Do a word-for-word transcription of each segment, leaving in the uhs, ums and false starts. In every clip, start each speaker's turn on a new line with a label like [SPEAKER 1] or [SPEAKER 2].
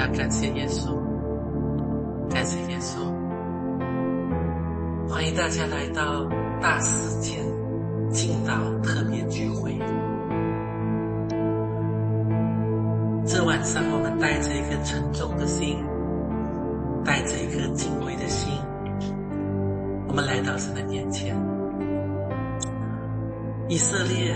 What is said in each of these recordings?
[SPEAKER 1] 感谢耶稣，感谢耶稣。欢迎大家来到大事件敬祷特别聚会。这晚上我们带着一颗沉重的心，带着一颗敬畏的心，我们来到神的面前。以色列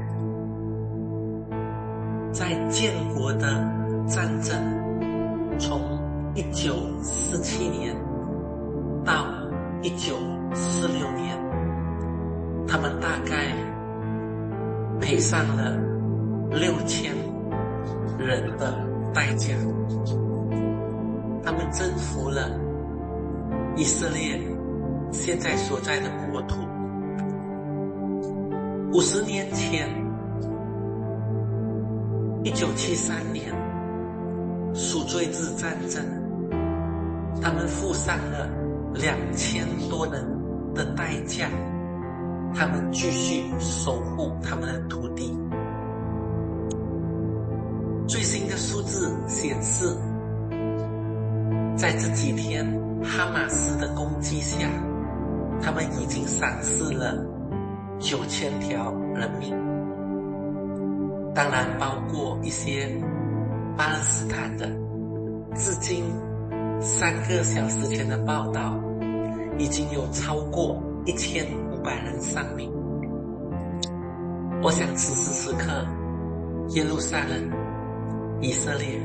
[SPEAKER 1] 在建国的战争，从一九四七年到一九四六年，他们大概赔上了六千人的代价。他们征服了以色列现在所在的国土。五十年前，一九七三年赎罪日战争，他们付上了两千多人的代价，他们继续守护他们的土地。最新的数字显示，在这几天哈马斯的攻击下，他们已经丧失了九千条人命，当然包括一些巴勒斯坦的。至今三个小时前的报道，已经有超过一千五百人丧命。我想此时此刻，耶路撒冷、以色列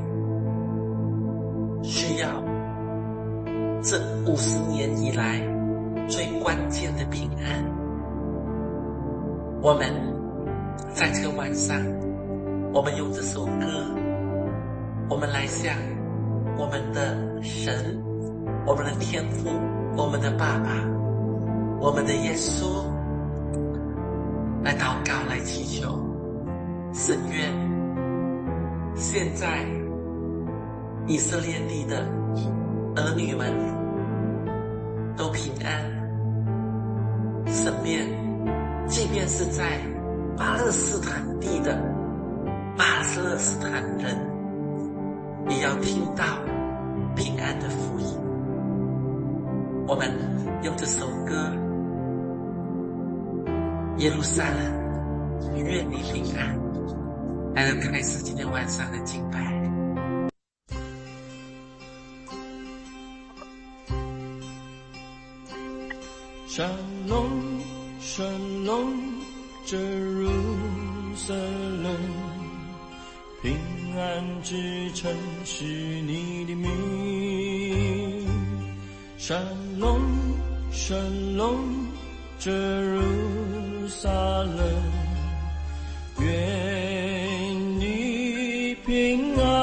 [SPEAKER 1] 需要这五十年以来最关键的平安。我们在这个晚上，我们用这首歌，我们来向我们的神、我们的天父、我们的爸爸、我们的耶稣来祷告，来祈求。神愿现在以色列地的儿女们都平安。神愿即便是在巴勒斯坦地的巴勒斯坦人，也要听到平安的福音。我们用这首歌，耶路撒冷，愿你平安，来开始今天晚上的敬拜。
[SPEAKER 2] Shalom, Shalom, Jerusalem， 平安之城是你的名。Shalom, Shalom, Jerusalem， 愿你平安。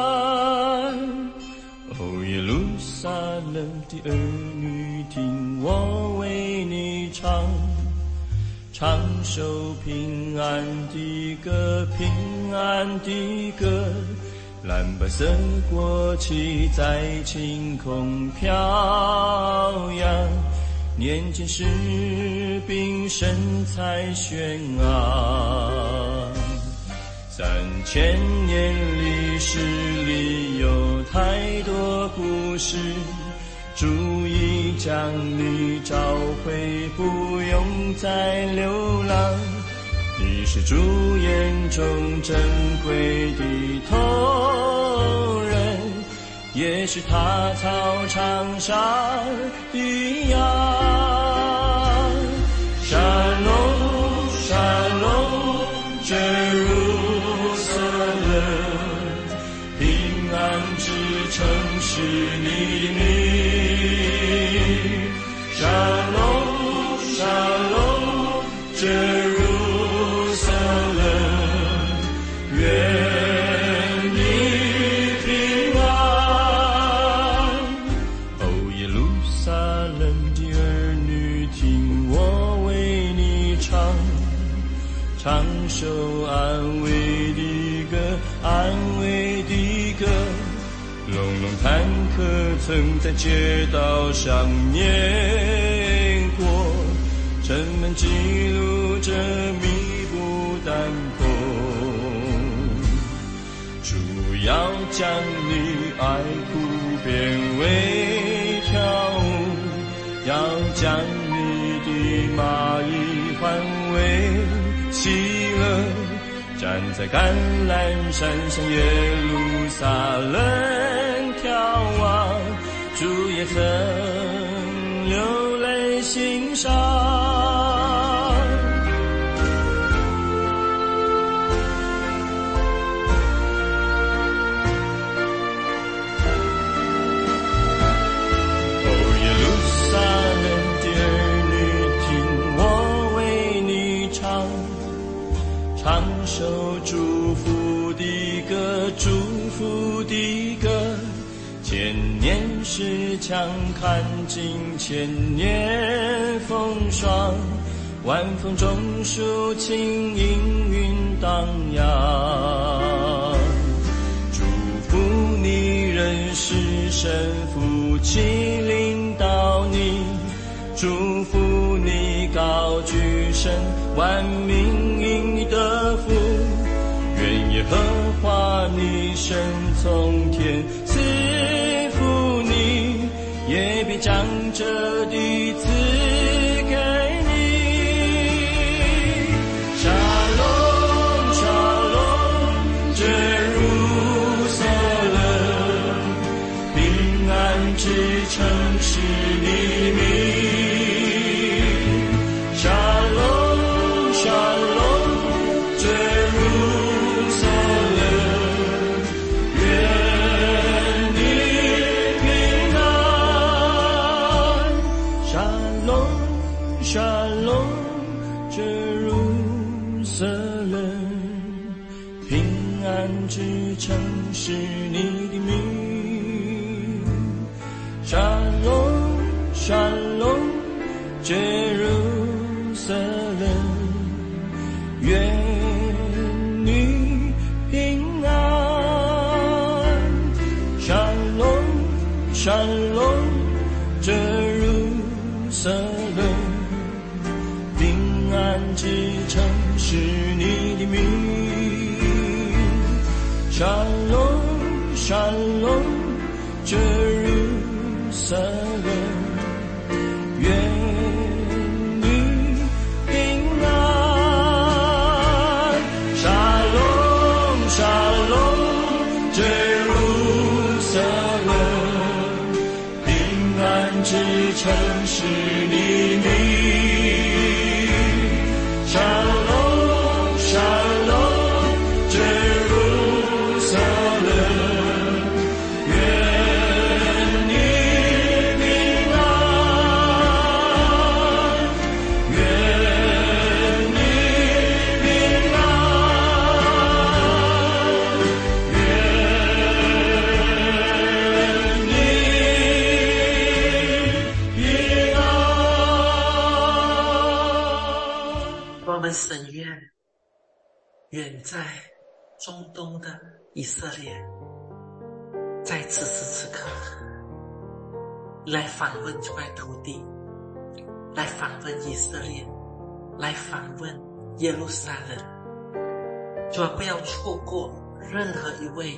[SPEAKER 2] 哦，耶路撒冷的儿女，听我为你唱，唱首平安的歌，平安的歌。蓝白色国旗在晴空飘扬，年轻士兵神采轩昂。三千年历史里有太多故事，主已将你召回，不用再流浪。你是主眼中珍贵的头人，也是他草场上的羊。Shalom, Shalom, Jerusalem， 平安之城是你的名。Shalom, Shalom, Jerusalem， 愿你平安。哦，耶路撒冷的儿女，听我为你唱，唱首安慰的歌，安慰的歌。隆隆坦克曾在街道上碾过，城门记录着密不丹破。主要将你爱哭变为跳舞，要将你的骂一换为喜乐，站在橄榄山上耶路撒冷眺望，主也曾流泪欣赏。唱首祝福的歌，祝福的歌，千年时强看尽千年风霜，晚风中抒情阴云荡漾，祝福你认识神父气领导你，祝福你高举神万民因你得福，愿耶和华你神从天赐福你，也必将这地赐给你。沙龙沙龙耶路撒冷，平安之城是你名。城是你的名，沙龙沙龙耶路撒冷，愿你平安。沙龙沙龙耶路撒冷，平安之城是你的名。沙龙沙龙耶路撒冷，愿你平安。沙龙沙龙耶路撒冷，平安之城是你名。沙龙沙龙
[SPEAKER 1] 神愿远在中东的以色列，在此时此刻来访问这块土地，来访问以色列，来访问耶路撒冷。主啊，不要错过任何一位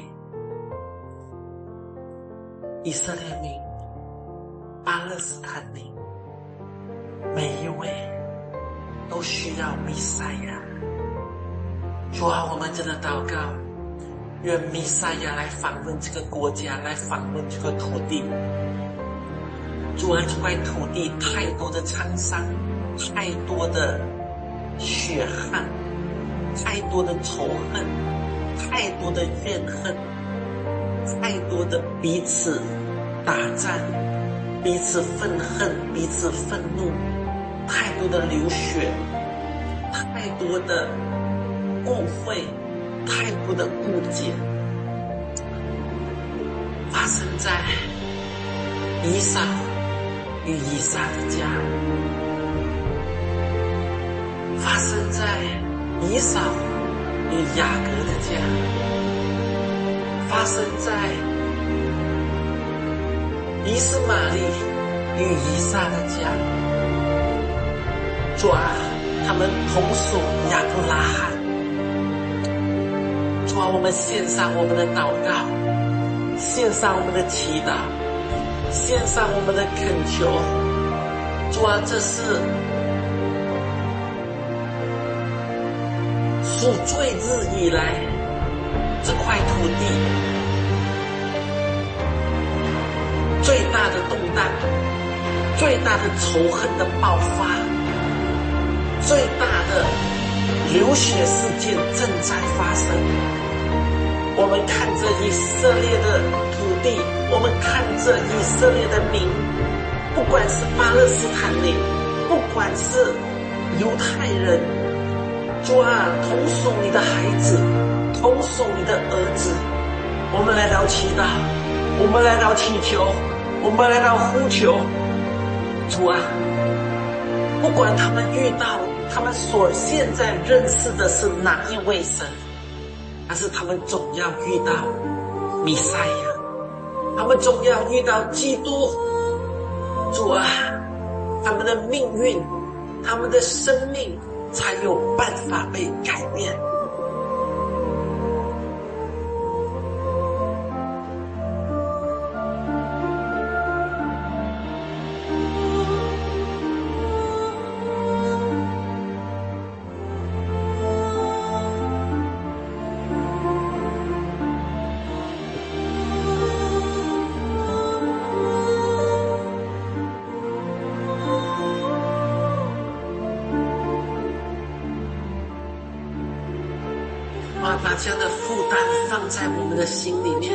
[SPEAKER 1] 以色列民、巴勒斯坦民，每一位都需要弥赛亚。主啊，我们真的祷告，愿弥赛亚来访问这个国家，来访问这个土地。主啊，这块土地太多的沧桑，太多的血汗，太多的仇恨，太多的怨恨，太多的彼此打战，彼此愤恨，彼此愤怒，太多的流血，太多的误会，太多的误解，发生在以扫与以撒的家，发生在以扫与雅各的家，发生在以斯玛利与以撒的家。主啊，他们同属亚伯拉罕。主主啊，我们献上我们的祷告，献上我们的祈祷，献上我们的恳求。主啊，这是属罪日以来这块土地最大的动荡，最大的仇恨的爆发，最大的流血事件正在发生。我们看着以色列的土地，我们看着以色列的民，不管是巴勒斯坦人，不管是犹太人，主啊，同属你的孩子，同属你的儿子，我们来到祈祷，我们来到祈求，我们来到呼求。主啊，不管他们遇到他们所现在认识的是哪一位神，但是他们总要遇到弥赛亚，他们总要遇到基督。主啊，他们的命运，他们的生命才有办法被改变。把这样的负担放在我们的心里面。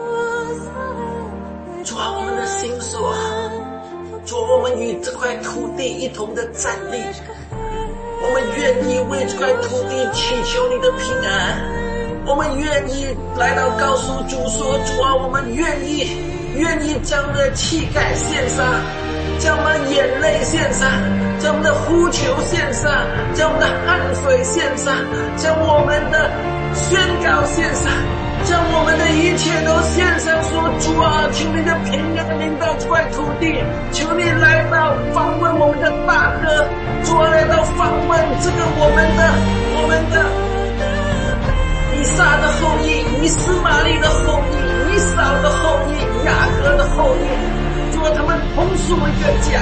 [SPEAKER 1] 主啊，我们的心说，主啊，我们与这块土地一同的站立，我们愿意为这块土地祈求你的平安，我们愿意来到告诉主说，主啊，我们愿意愿意将我们的气概献上，将我们的眼泪献上，将我们的呼求献上，将我们的汗水献上，将我们的宣告献上，将我们的一切都献上，说主啊，求你的平安临到这块土地，求你来到访问我们的大哥，主啊，来到访问这个我们的我们的以撒的后裔，以斯玛利的后裔，以扫的后裔，雅各的后裔，主啊，他们同属一个家。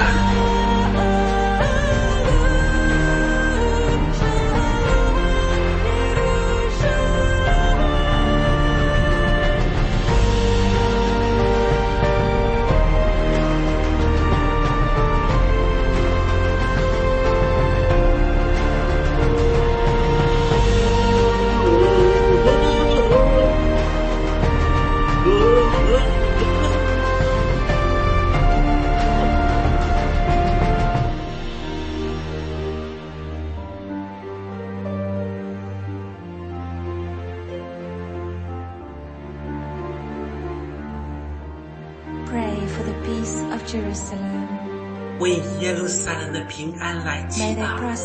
[SPEAKER 1] 为耶路撒冷的平安来祈祷。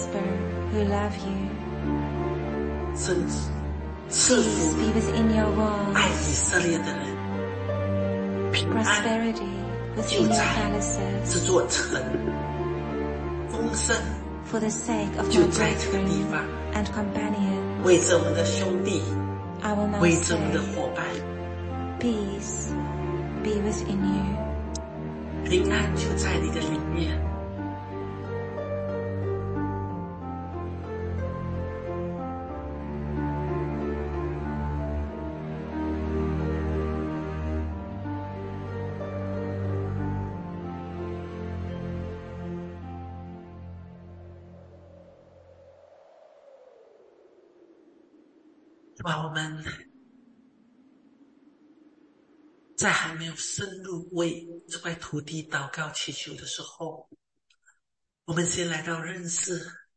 [SPEAKER 1] 神赐福爱以色列的人，平安就在这座城，丰盛就在这个地方。为着我们的兄弟，为着我们的伙伴，
[SPEAKER 3] Peace be within you.
[SPEAKER 1] 平安就在你的里面。把我们在还没有深入为这块土地祷告祈求的时候，我们先来到认识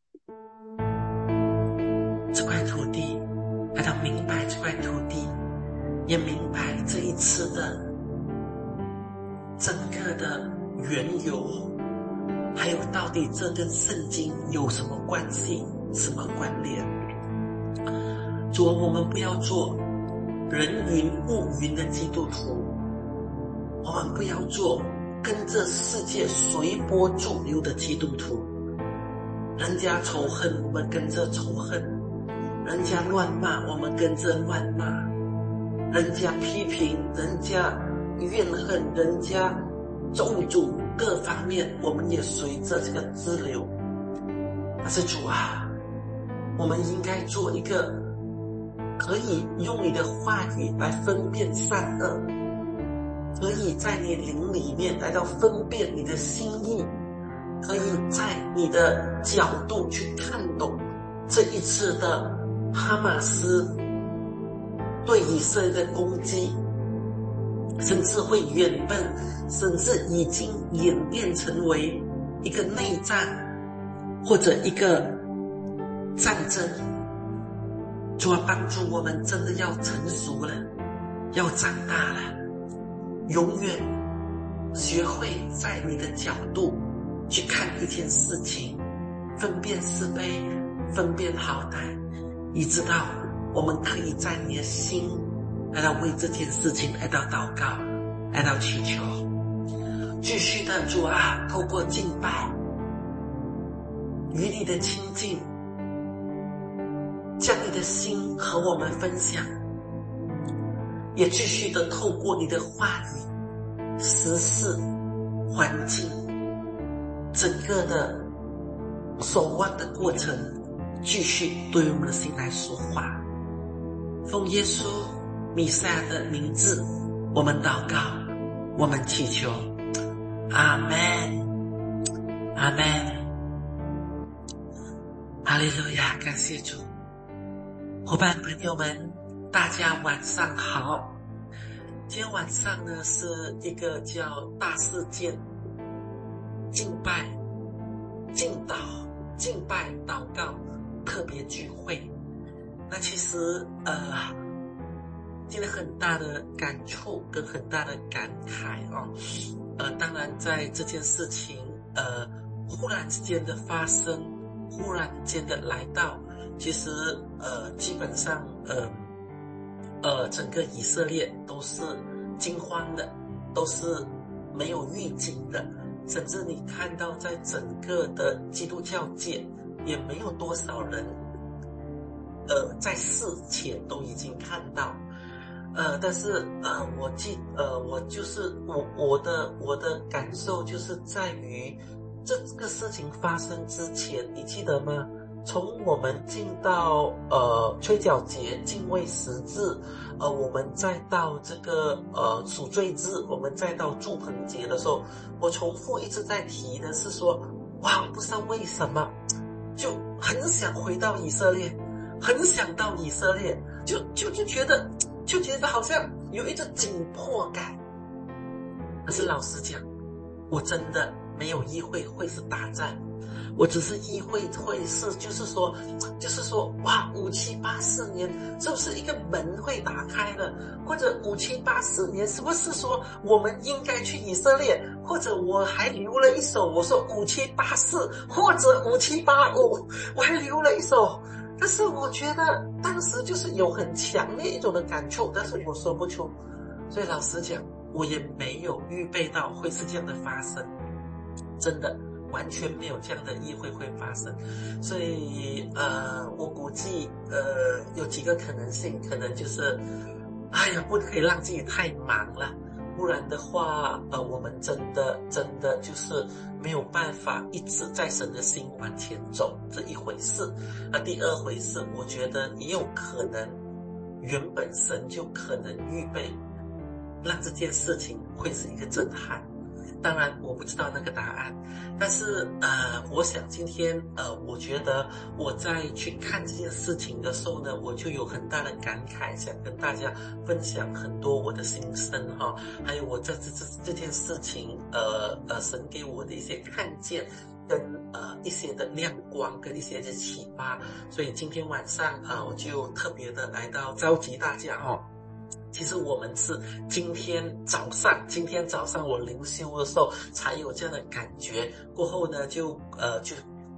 [SPEAKER 1] 这块土地，来到明白这块土地，也明白这一次的整个的缘由，还有到底这跟圣经有什么关系，什么关联。主，我们不要做人云亦云的基督徒，我们不要做跟着世界随波逐流的基督徒。人家仇恨，我们跟着仇恨； 人家乱骂，我们跟着乱骂；人家批评，人家怨恨，人家咒诅，各方面我们也随着这个支流。但是主啊，我们应该做一个可以用你的话语来分辨善恶，可以在你灵里面来到分辨你的心意，可以在你的角度去看懂这一次的哈马斯对以色列的攻击，甚至会远奔，甚至已经演变成为一个内战或者一个战争。主啊，帮助我们真的要成熟了，要长大了，永远学会在你的角度去看一件事情，分辨是非，分辨好歹，以直到我们可以在你的心来到为这件事情来到祷告，来到祈求。继续的主啊，透过敬拜与你的亲近，将你的心和我们分享，也继续的透过你的话语、时事、环境，整个的守望的过程，继续对我们的心来说话。奉耶稣弥赛亚的名字，我们祷告，我们祈求，阿们，阿们，哈利路亚，感谢主。伙伴朋友们，大家晚上好。今天晚上呢，是一个叫大事件敬拜、敬祷、敬拜祷告特别聚会。那其实呃，今天很大的感触跟很大的感慨哦。呃，当然在这件事情呃忽然之间的发生，忽然间的来到，其实呃基本上呃呃整个以色列都是惊慌的，都是没有预警的，甚至你看到在整个的基督教界也没有多少人呃在事前都已经看到。呃，但是呃，我记呃，我就是我我的我的感受就是在于这个事情发生之前，你记得吗？从我们进到呃吹角节、敬畏十字，呃，我们再到这个呃赎罪日，我们再到祝棚节的时候，我重复一直在提的是说，哇，不知道为什么，就很想回到以色列，很想到以色列，就就就觉得。就觉得好像有一种紧迫感。可是老实讲，我真的没有意会会是打战，我只是意会会是就是说就是说哇，五七八四年是不是一个门会打开了，或者五七八四年是不是说我们应该去以色列，或者我还留了一首，我说五七八四或者五七八五，我还留了一首。但是我觉得当时就是有很强烈一种的感触，但是我说不出，所以老实讲，我也没有预备到会是这样的发生，真的完全没有这样的意会会发生。所以呃，我估计呃有几个可能性，可能就是哎呀，不可以让自己太忙了，不然的话呃我们真的真的就是没有办法一直在神的心往前走，这一回事。那第二回事，我觉得也有可能原本神就可能预备让这件事情会是一个震撼。当然我不知道那个答案，但是呃，我想今天呃，我觉得我在去看这件事情的时候呢，我就有很大的感慨，想跟大家分享很多我的心声哈，还有我在这这这件事情呃呃，神给我的一些看见跟呃一些的亮光跟一些的启发，所以今天晚上啊、呃，我就特别的来到召集大家哈。其实我们是今天早上，今天早上我灵修的时候才有这样的感觉，过后呢就呃就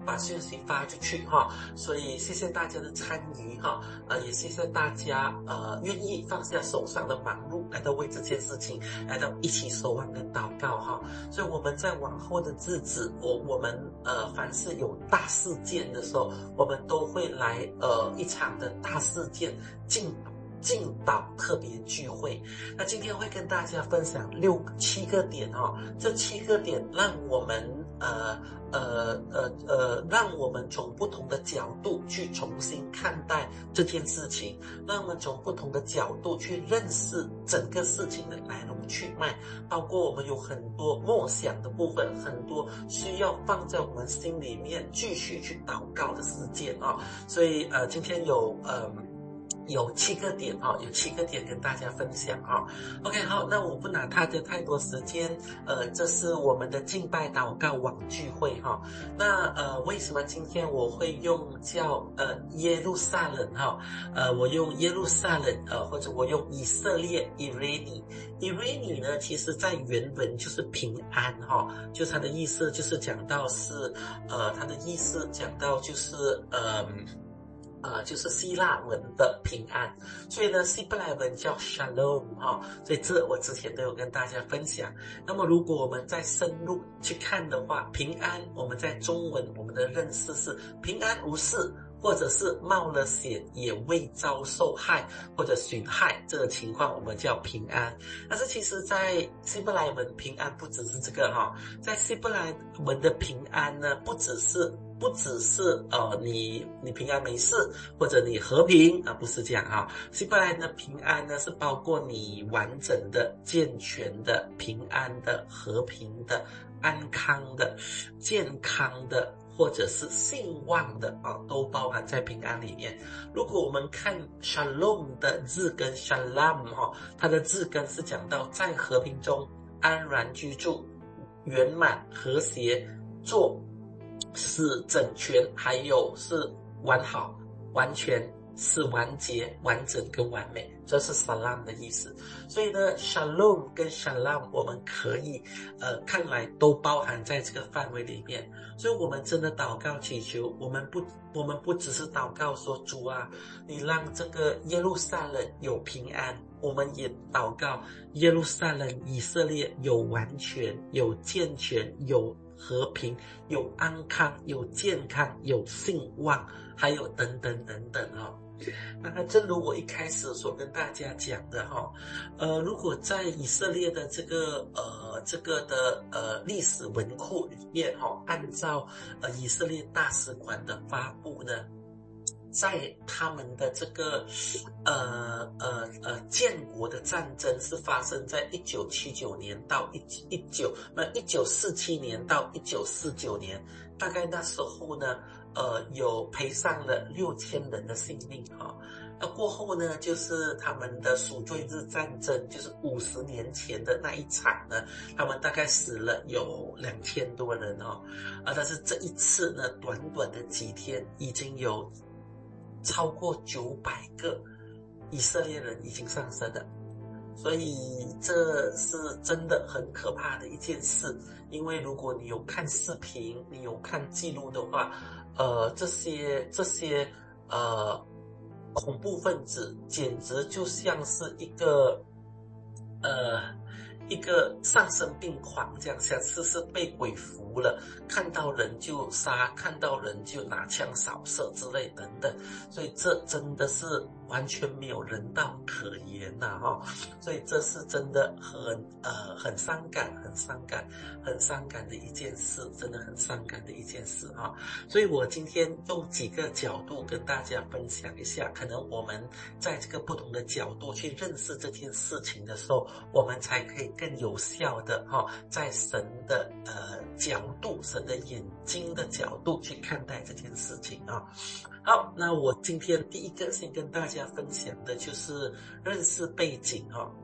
[SPEAKER 1] 把讯息发出去哈。所以谢谢大家的参与哈，呃，也谢谢大家呃愿意放下手上的忙碌，来到为这件事情来到一起守望的祷告哈。所以我们在往后的日子，我我们呃凡是有大事件的时候，我们都会来呃一场的大事件敬敬祷特别聚会。那今天会跟大家分享六七个点哈、哦，这七个点让我们呃呃呃呃让我们从不同的角度去重新看待这件事情，让我们从不同的角度去认识整个事情的来龙去脉，包括我们有很多默想的部分，很多需要放在我们心里面继续去祷告的事件啊、哦。所以呃今天有呃。有七个点啊，有七个点跟大家分享啊。OK， 好，那我不拿他的太多时间，呃，这是我们的敬拜祷告网聚会哈。那呃，为什么今天我会用叫呃耶路撒冷哈？呃，我用耶路撒冷呃，或者我用以色列 Irene。Irene 呢，其实在原文就是平安哈，就它的意思就是讲到是呃，它的意思讲到就是呃。呃，就是希腊文的平安，所以呢，希伯来文叫 Shalom 哈、哦，所以这我之前都有跟大家分享。那么，如果我们再深入去看的话，平安我们在中文我们的认识是平安无事，或者是冒了险也未遭受害或者损害，这个情况我们叫平安。但是其实在希伯来文平安不只是这个哈，在希伯来文的平安呢，不只是不只是呃你你平安没事，或者你和平啊，不是这样啊。希伯来的平安呢，是包括你完整的、健全的、平安的、和平的、安康的、健康的，或者是兴旺的啊，都包含在平安里面。如果我们看 Shalom 的字根 Shalom 哈，它的字根是讲到在和平中安然居住、圆满、和谐、做。是整全，还有是完好、完全，是完结、完整跟完美，这是 Salam 的意思。所以呢 Shalom 跟 Salam 我们可以呃看来都包含在这个范围里面。所以我们真的祷告祈求，我们不我们不只是祷告说主啊，你让这个耶路撒冷有平安，我们也祷告耶路撒冷以色列有完全、有健全、有和平、有安康、有健康、有兴旺，还有等等等等哦。那正如我一开始所跟大家讲的哈，呃，如果在以色列的这个呃这个的呃历史文库里面哈，按照呃以色列大使馆的发布呢，在他们的这个呃呃呃建国的战争是发生在一九七九年到一一九那一九四七年到一九四九年，大概那时候呢，呃有赔上了六千人的性命哈。那过后呢，就是他们的赎罪日战争，就是五十年前的那一场呢，他们大概死了有两千多人哦，啊，但是这一次呢，短短的几天已经有超过九百个以色列人已经上身了，所以这是真的很可怕的一件事。因为如果你有看视频，你有看记录的话，呃，这些这些呃恐怖分子简直就像是一个呃一个丧心病狂这样，像是是被鬼附了，看到人就杀，看到人就拿枪扫射之类等等，所以这真的是完全没有人道可言呐、啊、哈，所以这是真的很呃很伤感，很伤感，很伤感的一件事，真的很伤感的一件事啊。所以我今天用几个角度跟大家分享一下，可能我们在这个不同的角度去认识这件事情的时候，我们才可以更有效的哈、哦，在神的呃角度、神的眼睛的角度去看待这件事情啊。好，那我今天第一个先跟大家分享的就是认识背景哈、哦。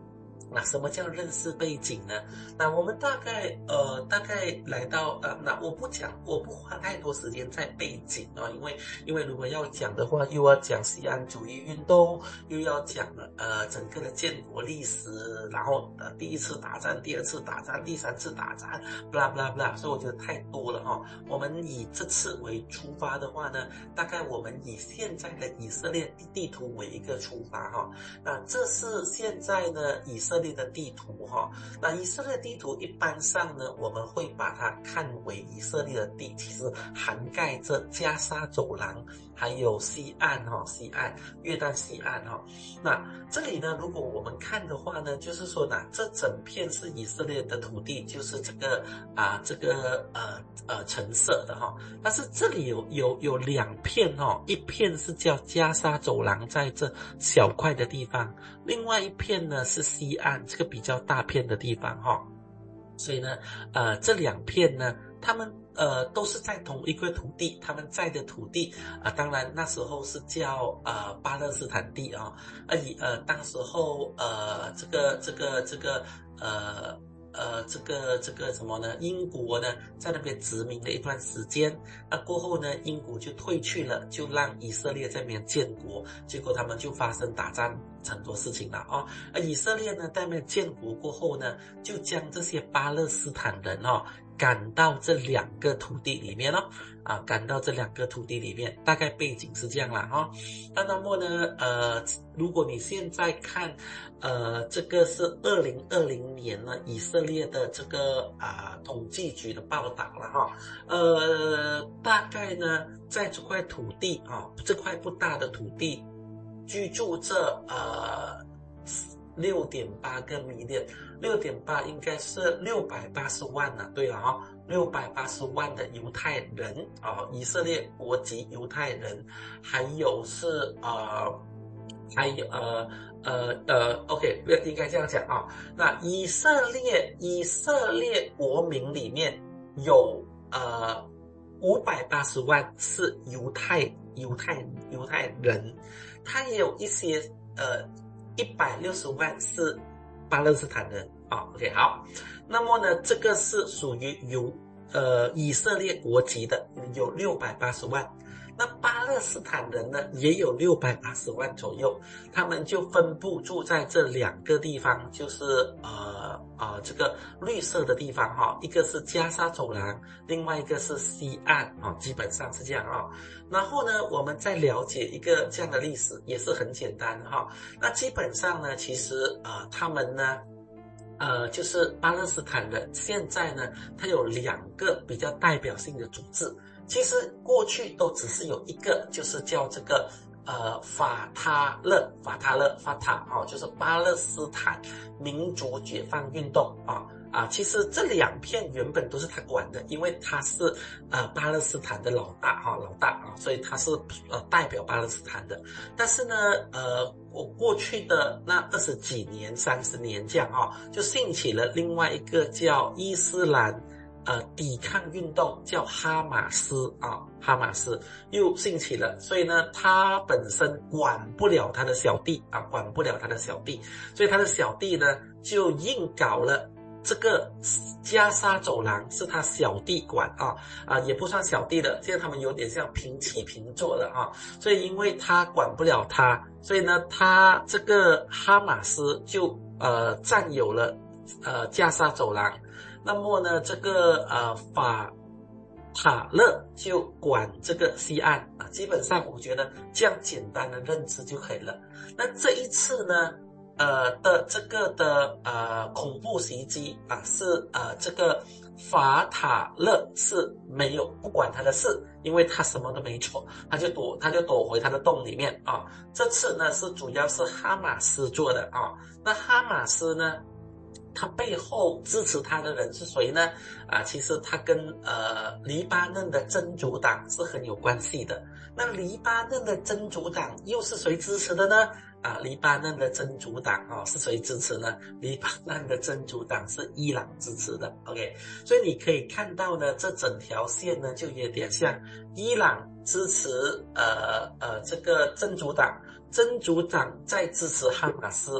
[SPEAKER 1] 那什么叫认识背景呢？那我们大概呃大概来到呃那我不讲我不花太多时间在背景啊，因为因为如果要讲的话，又要讲西安主义运动，又要讲呃整个的建国历史，然后呃第一次打仗、第二次打仗、第三次打仗 ，blah blah blah， 所以我觉得太多了哈。我们以这次为出发的话呢，大概我们以现在的以色列地图为一个出发哈。那这是现在呢以色列的地图哈。那以色列地图一般上呢，我们会把它看为以色列的地，其实涵盖着加沙走廊，还有西岸哈，西岸约旦西岸哈。那这里呢，如果我们看的话呢，就是说呢，这整片是以色列的土地，就是这个啊这个呃呃橙色的哈。但是这里有有有两片哈，一片是叫加沙走廊，在这小块的地方，另外一片呢是西岸这个比较大片的地方哈。所以呢，呃，这两片呢，他们呃都是在同一块土地，他们在的土地啊、呃，当然那时候是叫呃巴勒斯坦地啊，而以呃当时候呃这个这个这个呃。呃，这个这个什么呢？英国呢，在那边殖民了一段时间，那过后呢，英国就退去了，就让以色列在那边建国，结果他们就发生打仗很多事情了啊、哦。而以色列呢，在那边建国过后呢，就将这些巴勒斯坦人哦赶到这两个土地里面哦，啊，赶到这两个土地里面，大概背景是这样啦哈、哦。那那么呢，呃，如果你现在看，呃，这个是二零二零年呢，以色列的这个啊、呃、统计局的报道了哈，呃，大概呢，在这块土地啊，这块不大的土地，居住着呃。六点八个 million， 六点八应该是六百八十万呢、啊。对了啊、哦，六百八十万的犹太人啊、哦，以色列国籍犹太人，还有是呃，还有呃呃呃 ，OK， 应该这样讲啊、哦。那以色列以色列国民里面有呃五百八十万是犹太犹太犹太人，他也有一些呃。一百六十万是巴勒斯坦人啊、哦、，OK 好，那么呢，这个是属于由呃以色列国籍的，有六百八十万。那巴勒斯坦人呢，也有六百八十万左右，他们就分布住在这两个地方，就是呃呃这个绿色的地方哈，一个是加沙走廊，另外一个是西岸啊，基本上是这样啊。然后呢，我们再了解一个这样的历史，也是很简单哈。那基本上呢，其实呃他们呢。呃，就是巴勒斯坦人，现在呢，它有两个比较代表性的组织。其实过去都只是有一个，就是叫这个呃法他勒，法他勒，法塔啊，就是巴勒斯坦民族解放运动啊啊。其实这两片原本都是他管的，因为他是呃巴勒斯坦的老大哈、啊，老大啊，所以他是呃代表巴勒斯坦的。但是呢，呃。我过去的那二十几年、三十年这样啊、哦，就兴起了另外一个叫伊斯兰呃抵抗运动，叫哈马斯啊，哈马斯又兴起了，所以呢，他本身管不了他的小弟啊，管不了他的小弟，所以他的小弟呢就硬搞了。这个加沙走廊是他小弟管啊啊，也不算小弟的，现在他们有点像平起平坐的啊，所以因为他管不了他，所以呢，他这个哈马斯就呃占有了呃加沙走廊，那么呢，这个呃法塔勒就管这个西岸啊，基本上我觉得这样简单的认知就可以了。那这一次呢？呃的这个的呃恐怖袭击啊，是呃这个法塔勒是没有不管他的事，因为他什么都没做，他就躲他就躲回他的洞里面啊。这次呢是主要是哈马斯做的啊，那哈马斯呢？他背后支持他的人是谁呢？啊，其实他跟呃黎巴嫩的真主党是很有关系的。那黎巴嫩的真主党又是谁支持的呢？啊，黎巴嫩的真主党啊、哦、是谁支持呢？黎巴嫩的真主党是伊朗支持的。OK， 所以你可以看到呢，这整条线呢就有点像伊朗支持呃呃这个真主党，真主党在支持哈马斯。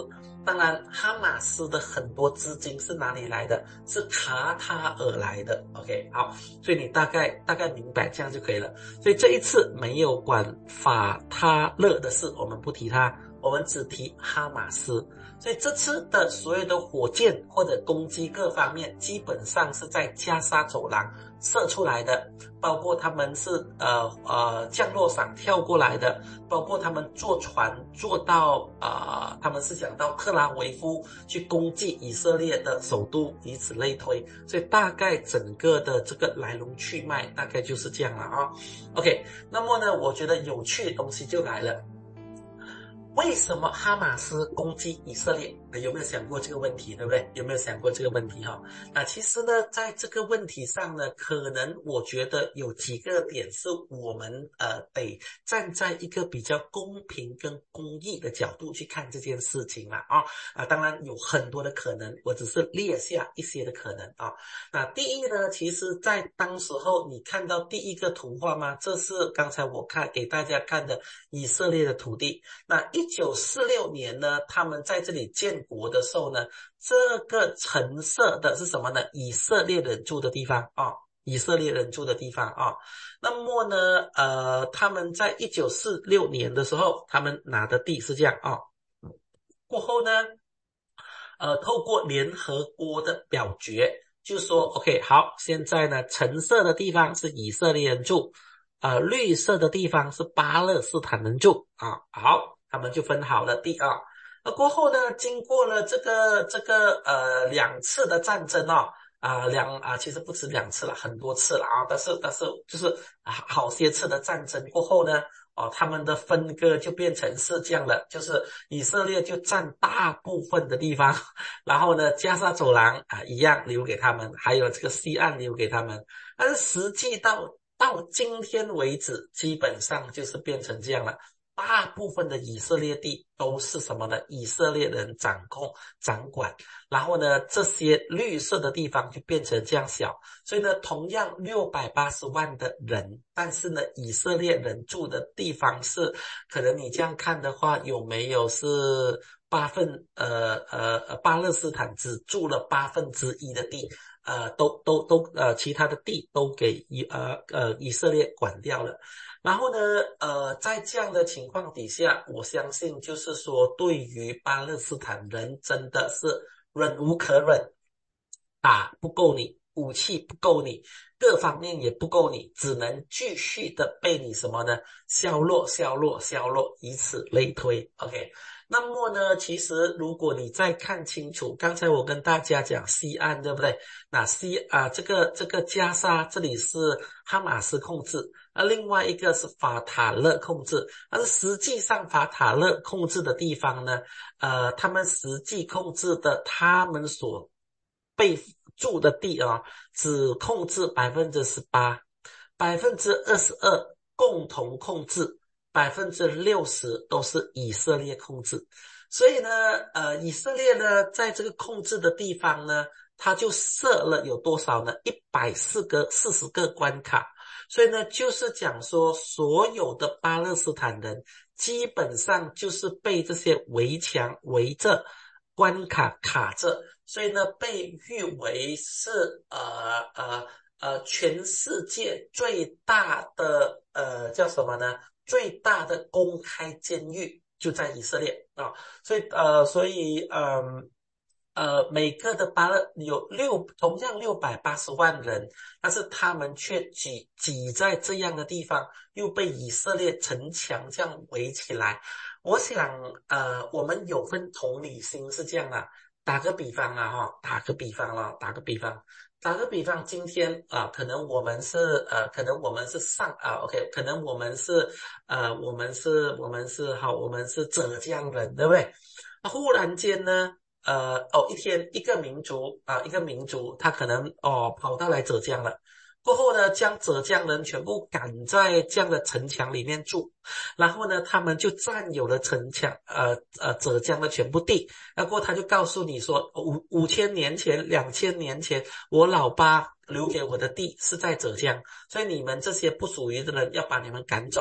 [SPEAKER 1] 当然哈马斯的很多资金是哪里来的？是卡塔尔来的。 OK， 好，所以你大概大概明白，这样就可以了。所以这一次没有管法他勒的事，我们不提它，我们只提哈马斯。所以这次的所有的火箭或者攻击各方面基本上是在加沙走廊射出来的，包括他们是呃呃降落伞跳过来的，包括他们坐船坐到呃他们是讲到特拉维夫去攻击以色列的首都，以此类推。所以大概整个的这个来龙去脉大概就是这样了啊。OK， 那么呢，我觉得有趣的东西就来了。为什么哈马斯攻击以色列？有没有想过这个问题，对不对？有没有想过这个问题哈？那其实呢，在这个问题上呢，可能我觉得有几个点是我们呃得站在一个比较公平跟公义的角度去看这件事情了啊啊！当然有很多的可能，我只是列下一些的可能啊。那第一呢，其实在当时候你看到第一个图画吗？这是刚才我看给大家看的以色列的土地。那一九四六年呢，他们在这里建国的时候呢，这个橙色的是什么呢？以色列人住的地方啊，以色列人住的地方啊。那么呢，呃，他们在一九四六年的时候，他们拿的地是这样啊。过后呢，呃，透过联合国的表决，就说 OK， 好，现在呢，橙色的地方是以色列人住，呃，绿色的地方是巴勒斯坦人住啊。好，他们就分好了地啊。那过后呢，经过了这个这个呃两次的战争啊，啊两啊其实不止两次了，很多次了啊，但是但是就是啊好些次的战争过后呢，哦，他们的分割就变成是这样的，就是以色列就占大部分的地方，然后呢加沙走廊啊一样留给他们，还有这个西岸留给他们，但是实际到到今天为止，基本上就是变成这样了。大部分的以色列地都是什么呢？以色列人掌控、掌管。然后呢，这些绿色的地方就变成这样小。所以呢，同样六百八十万的人，但是呢，以色列人住的地方是，可能你这样看的话，有没有是八分呃呃巴勒斯坦只住了八分之一的地？呃，都都都呃，其他的地都给以呃呃以色列管掉了。然后呢，呃，在这样的情况底下，我相信就是说，对于巴勒斯坦人真的是忍无可忍，打不够你，武器不够你，各方面也不够你，只能继续的被你什么呢？削弱、削弱、削弱，以此类推。OK。那么呢，其实如果你再看清楚，刚才我跟大家讲西岸，对不对？那西啊，这个这个加沙这里是哈马斯控制，而另外一个是法塔勒控制。但是实际上法塔勒控制的地方呢，呃，他们实际控制的他们所被住的地啊，只控制百分之十八，百分之二十二共同控制。百分之六十都是以色列控制，所以呢，呃，以色列呢，在这个控制的地方呢，它就设了有多少呢？一百四个四十个关卡，所以呢，就是讲说，所有的巴勒斯坦人基本上就是被这些围墙围着，关卡卡着，所以呢，被誉为是呃呃呃全世界最大的呃叫什么呢？最大的公开监狱就在以色列啊，所以呃，所以嗯呃，每个的巴勒有六同样六百八十万人，但是他们却挤挤在这样的地方，又被以色列城墙这样围起来。我想呃，我们有份同理心是这样的。打个比方啊哈，打个比方啦，打个比方。打个比方，今天啊、呃，可能我们是呃，可能我们是上啊 ，OK， 可能我们是呃，我们是我们是好，我们是浙江人，对不对？忽然间呢，呃，哦，一天一个民族啊、呃，一个民族，他可能哦跑到来浙江了。过后呢，将浙江人全部赶在这样的城墙里面住，然后呢，他们就占有了城墙，呃呃，浙江的全部地。然后他就告诉你说，五五千年前、两千年前，我老爸留给我的地是在浙江，所以你们这些不属于的人要把你们赶走。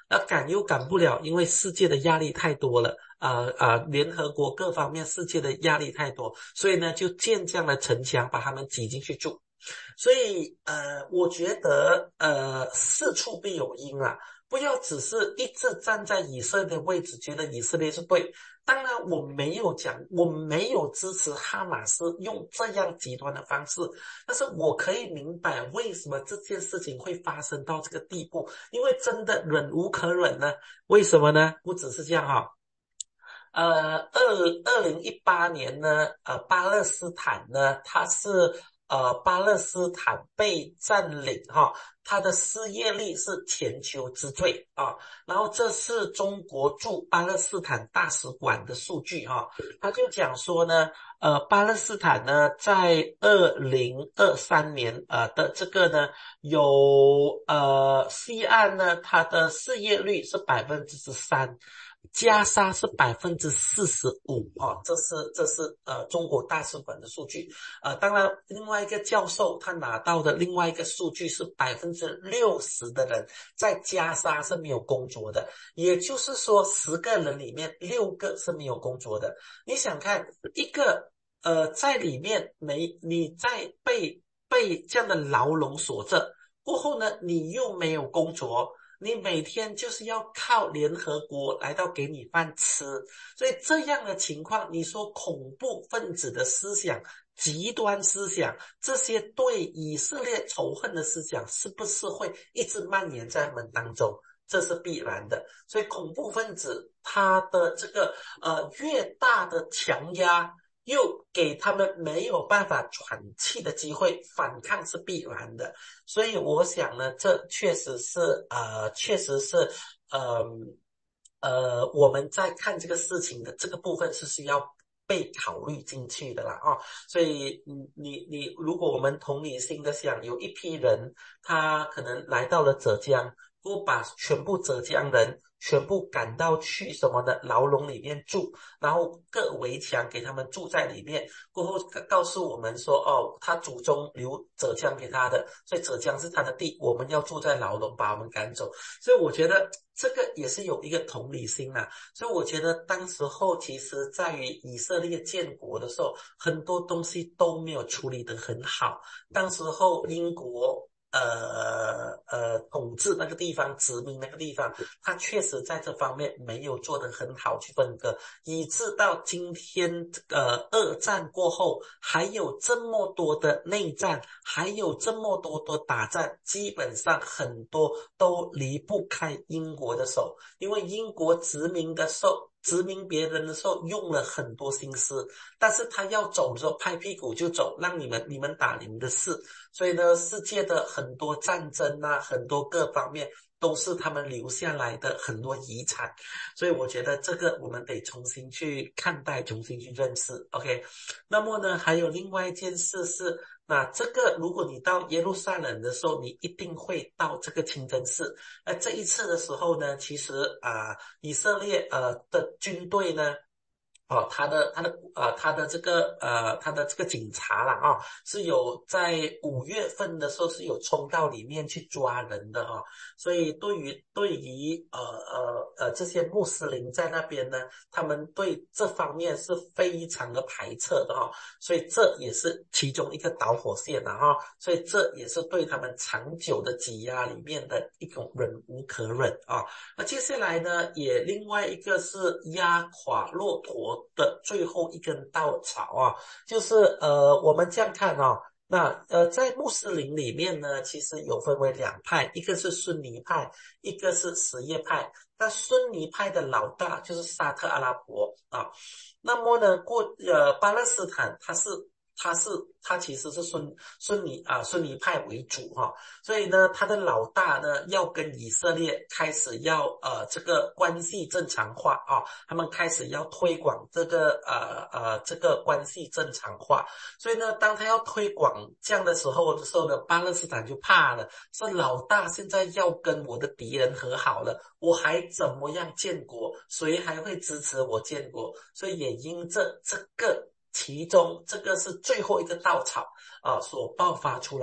[SPEAKER 1] 那赶又赶不了，因为世界的压力太多了，呃呃，联合国各方面世界的压力太多，所以呢就建这样的城墙把他们挤进去住。所以呃，我觉得呃事出必有因啊，不要只是一直站在以色列的位置，觉得以色列是对。当然我没有讲，我没有支持哈马斯用这样极端的方式，但是我可以明白为什么这件事情会发生到这个地步，因为真的忍无可忍呢。为什么呢？不只是这样哈、哦，呃，二二零一八年呢，呃，巴勒斯坦呢，它是呃巴勒斯坦被占领哈，它的失业率是全球之最啊。然后这是中国驻巴勒斯坦大使馆的数据哈，他就讲说呢，呃，巴勒斯坦呢在二零二三年呃的这个呢有呃西岸呢，它的失业率是百分之十三。加沙是百分之四十五哦，这是这是呃中国大使馆的数据。呃，当然另外一个教授他拿到的另外一个数据是百分之六十的人在加沙是没有工作的，也就是说十个人里面六个是没有工作的。你想看一个呃在里面没你在被被这样的牢笼锁着过后呢，你又没有工作。你每天就是要靠联合国来到给你饭吃，所以这样的情况，你说恐怖分子的思想、极端思想，这些对以色列仇恨的思想，是不是会一直蔓延在我们当中？这是必然的。所以恐怖分子他的这个呃越大的强压，又给他们没有办法喘气的机会，反抗是必然的。所以我想呢，这确实是呃，确实是呃呃，我们在看这个事情的这个部分是需要被考虑进去的啦哦。所以你你如果我们同理心的想，有一批人他可能来到了浙江，不把全部浙江人全部赶到去什么的牢笼里面住，然后各围墙给他们住在里面，过后告诉我们说，哦，他祖宗留浙江给他的，所以浙江是他的地，我们要住在牢笼，把我们赶走。所以我觉得这个也是有一个同理心啊。所以我觉得当时候其实在于以色列建国的时候，很多东西都没有处理得很好。当时候英国呃呃，统治那个地方，殖民那个地方，他确实在这方面没有做得很好去分割，以致到今天呃二战过后，还有这么多的内战，还有这么多的打战，基本上很多都离不开英国的手，因为英国殖民的时候。殖民别人的时候用了很多心思，但是他要走的时候拍屁股就走，让你们你们打你们的事。所以呢，世界的很多战争啊，很多各方面都是他们留下来的很多遗产。所以我觉得这个我们得重新去看待，重新去认识。 OK， 那么呢还有另外一件事是，那这个如果你到耶路撒冷的时候，你一定会到这个清真寺。那这一次的时候呢，其实啊、呃，以色列呃的军队呢，哦，他的他的呃他的这个呃他的这个警察啦啊、哦，是有在五月份的时候是有冲到里面去抓人的哈、哦，所以对于对于呃呃呃这些穆斯林在那边呢，他们对这方面是非常的排斥的哈、哦，所以这也是其中一个导火线啊哈、哦，所以这也是对他们长久的挤压里面的一种忍无可忍啊。那接下来呢，也另外一个是压垮骆驼的最后一根稻草啊，就是呃，我们这样看哦，那呃，在穆斯林里面呢，其实有分为两派，一个是逊尼派，一个是什叶派。那逊尼派的老大就是沙特阿拉伯啊，那么呢，过呃巴勒斯坦它是。他是他其实是孙孙尼啊孙尼派为主哈、哦，所以呢，他的老大呢要跟以色列开始要呃这个关系正常化啊、哦，他们开始要推广这个呃呃这个关系正常化，所以呢，当他要推广这样的时候的时候呢，巴勒斯坦就怕了，说老大现在要跟我的敌人和好了，我还怎么样建国？谁还会支持我建国？所以也因着这个。其中这个是最后一个稻草啊、呃，所爆发出来，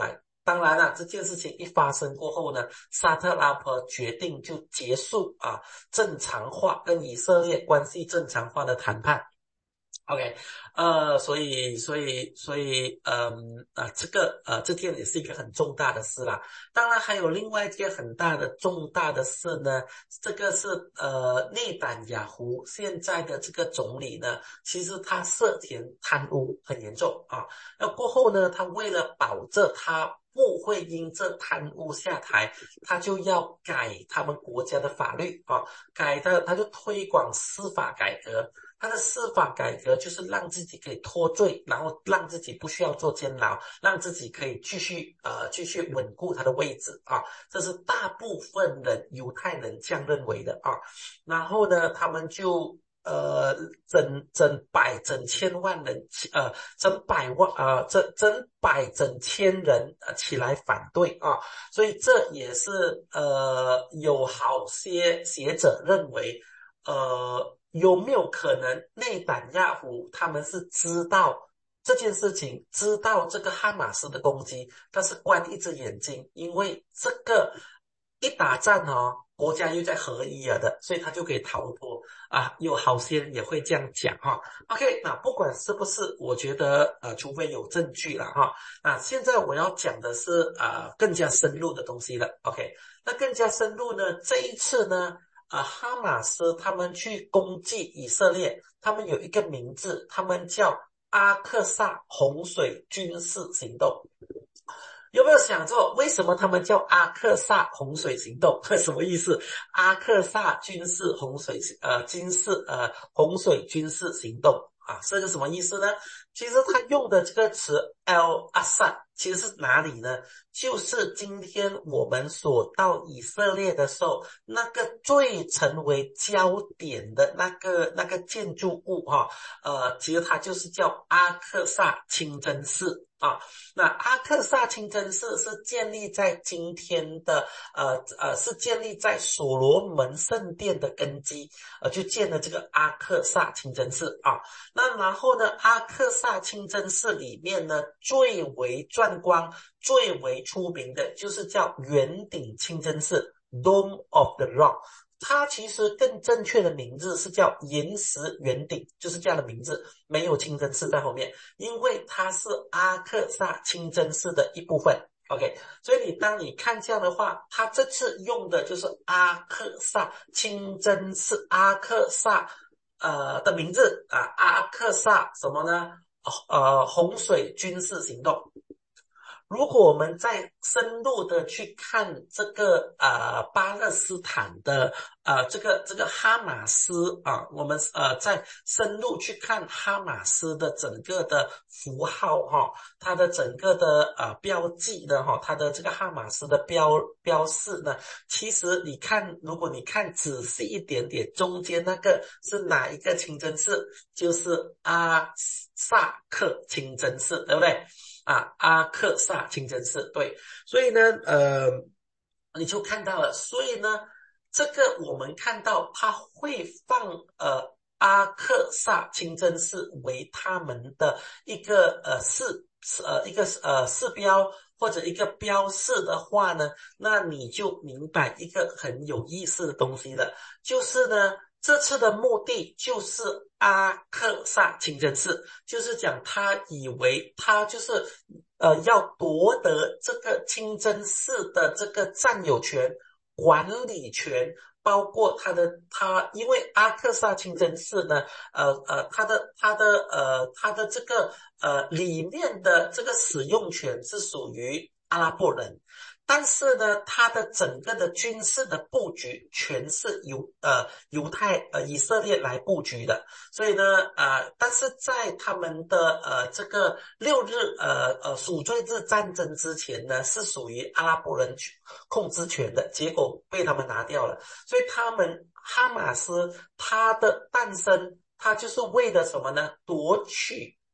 [SPEAKER 1] 当然了，这件事情一发生过后呢，沙特阿拉伯决定就结束啊正常化跟以色列关系正常化的谈判。OK， 呃，所以，所以，所以，嗯，啊，这个，呃，这件也是一个很重大的事啦。当然，还有另外一件很大的重大的事呢，这个是呃，内坦雅胡现在的这个总理呢，其实他涉嫌贪污很严重啊。那过后呢，他为了保证他不会因这贪污下台，他就要改他们国家的法律啊，改的他就推广司法改革。他的司法改革就是让自己可以脱罪，然后让自己不需要做监牢，让自己可以继续呃继续稳固他的位置啊，这是大部分人犹太人这样认为的啊。然后呢，他们就呃整整百整千万人呃整百万呃整整百整千人呃起来反对啊，所以这也是呃有好些学者认为呃。有没有可能内坦雅胡他们是知道这件事情，知道这个哈马斯的攻击，但是关一只眼睛，因为这个一打战哦，国家又在合一了的，所以他就可以逃脱啊。有好些人也会这样讲哈。OK， 那不管是不是，我觉得呃，除非有证据了哈。那现在我要讲的是呃更加深入的东西了。OK， 那更加深入呢，这一次呢。啊，哈马斯他们去攻击以色列，他们有一个名字，他们叫阿克萨洪水军事行动。有没有想过为什么他们叫阿克萨洪水行动？什么意思？阿克萨军事洪水呃军事呃洪水军事行动啊，这个什么意思呢？其实他用的这个词 El Asad 其实是哪里呢？就是今天我们所到以色列的时候，那个最成为焦点的那个那个建筑物哈，呃，其实它就是叫阿克萨清真寺啊。那阿克萨清真寺是建立在今天的呃呃是建立在所罗门圣殿的根基，呃，就建了这个阿克萨清真寺啊。那然后呢，阿克萨清真寺里面呢，最为壮观、最为出名的就是叫圆顶清真寺 （Dome of the Rock）。它其实更正确的名字是叫岩石圆顶，就是这样的名字，没有清真寺在后面，因为它是阿克萨清真寺的一部分。OK， 所以你当你看这样的话，它这次用的就是阿克萨清真寺，阿克萨呃的名字啊，阿克萨什么呢？呃，洪水军事行动。如果我们再深入的去看这个呃巴勒斯坦的呃这个这个哈马斯啊，我们呃再深入去看哈马斯的整个的符号哈，它的整个的呃标记的哈，它的这个哈马斯的标标示呢，其实你看，如果你看仔细一点点，中间那个是哪一个清真寺？就是阿萨克清真寺，对不对？啊，阿克萨清真寺，对，所以呢，呃，你就看到了，所以呢，这个我们看到他会放呃阿克萨清真寺为他们的一个呃寺呃一个呃寺标或者一个标示的话呢，那你就明白一个很有意思的东西了，就是呢。这次的目的就是阿克萨清真寺，就是讲他以为他就是呃要夺得这个清真寺的这个占有权、管理权，包括他的他，因为阿克萨清真寺呢，呃呃，他的他的呃他的这个呃里面的这个使用权是属于阿拉伯人。但是呢，它的整个的军事的布局全是由呃犹太呃以色列来布局的，所以呢呃，但是在他们的呃这个六日呃呃赎罪日战争之前呢，是属于阿拉伯人控制权的，结果被他们拿掉了，所以他们哈马斯它的诞生，它就是为了什么呢？夺取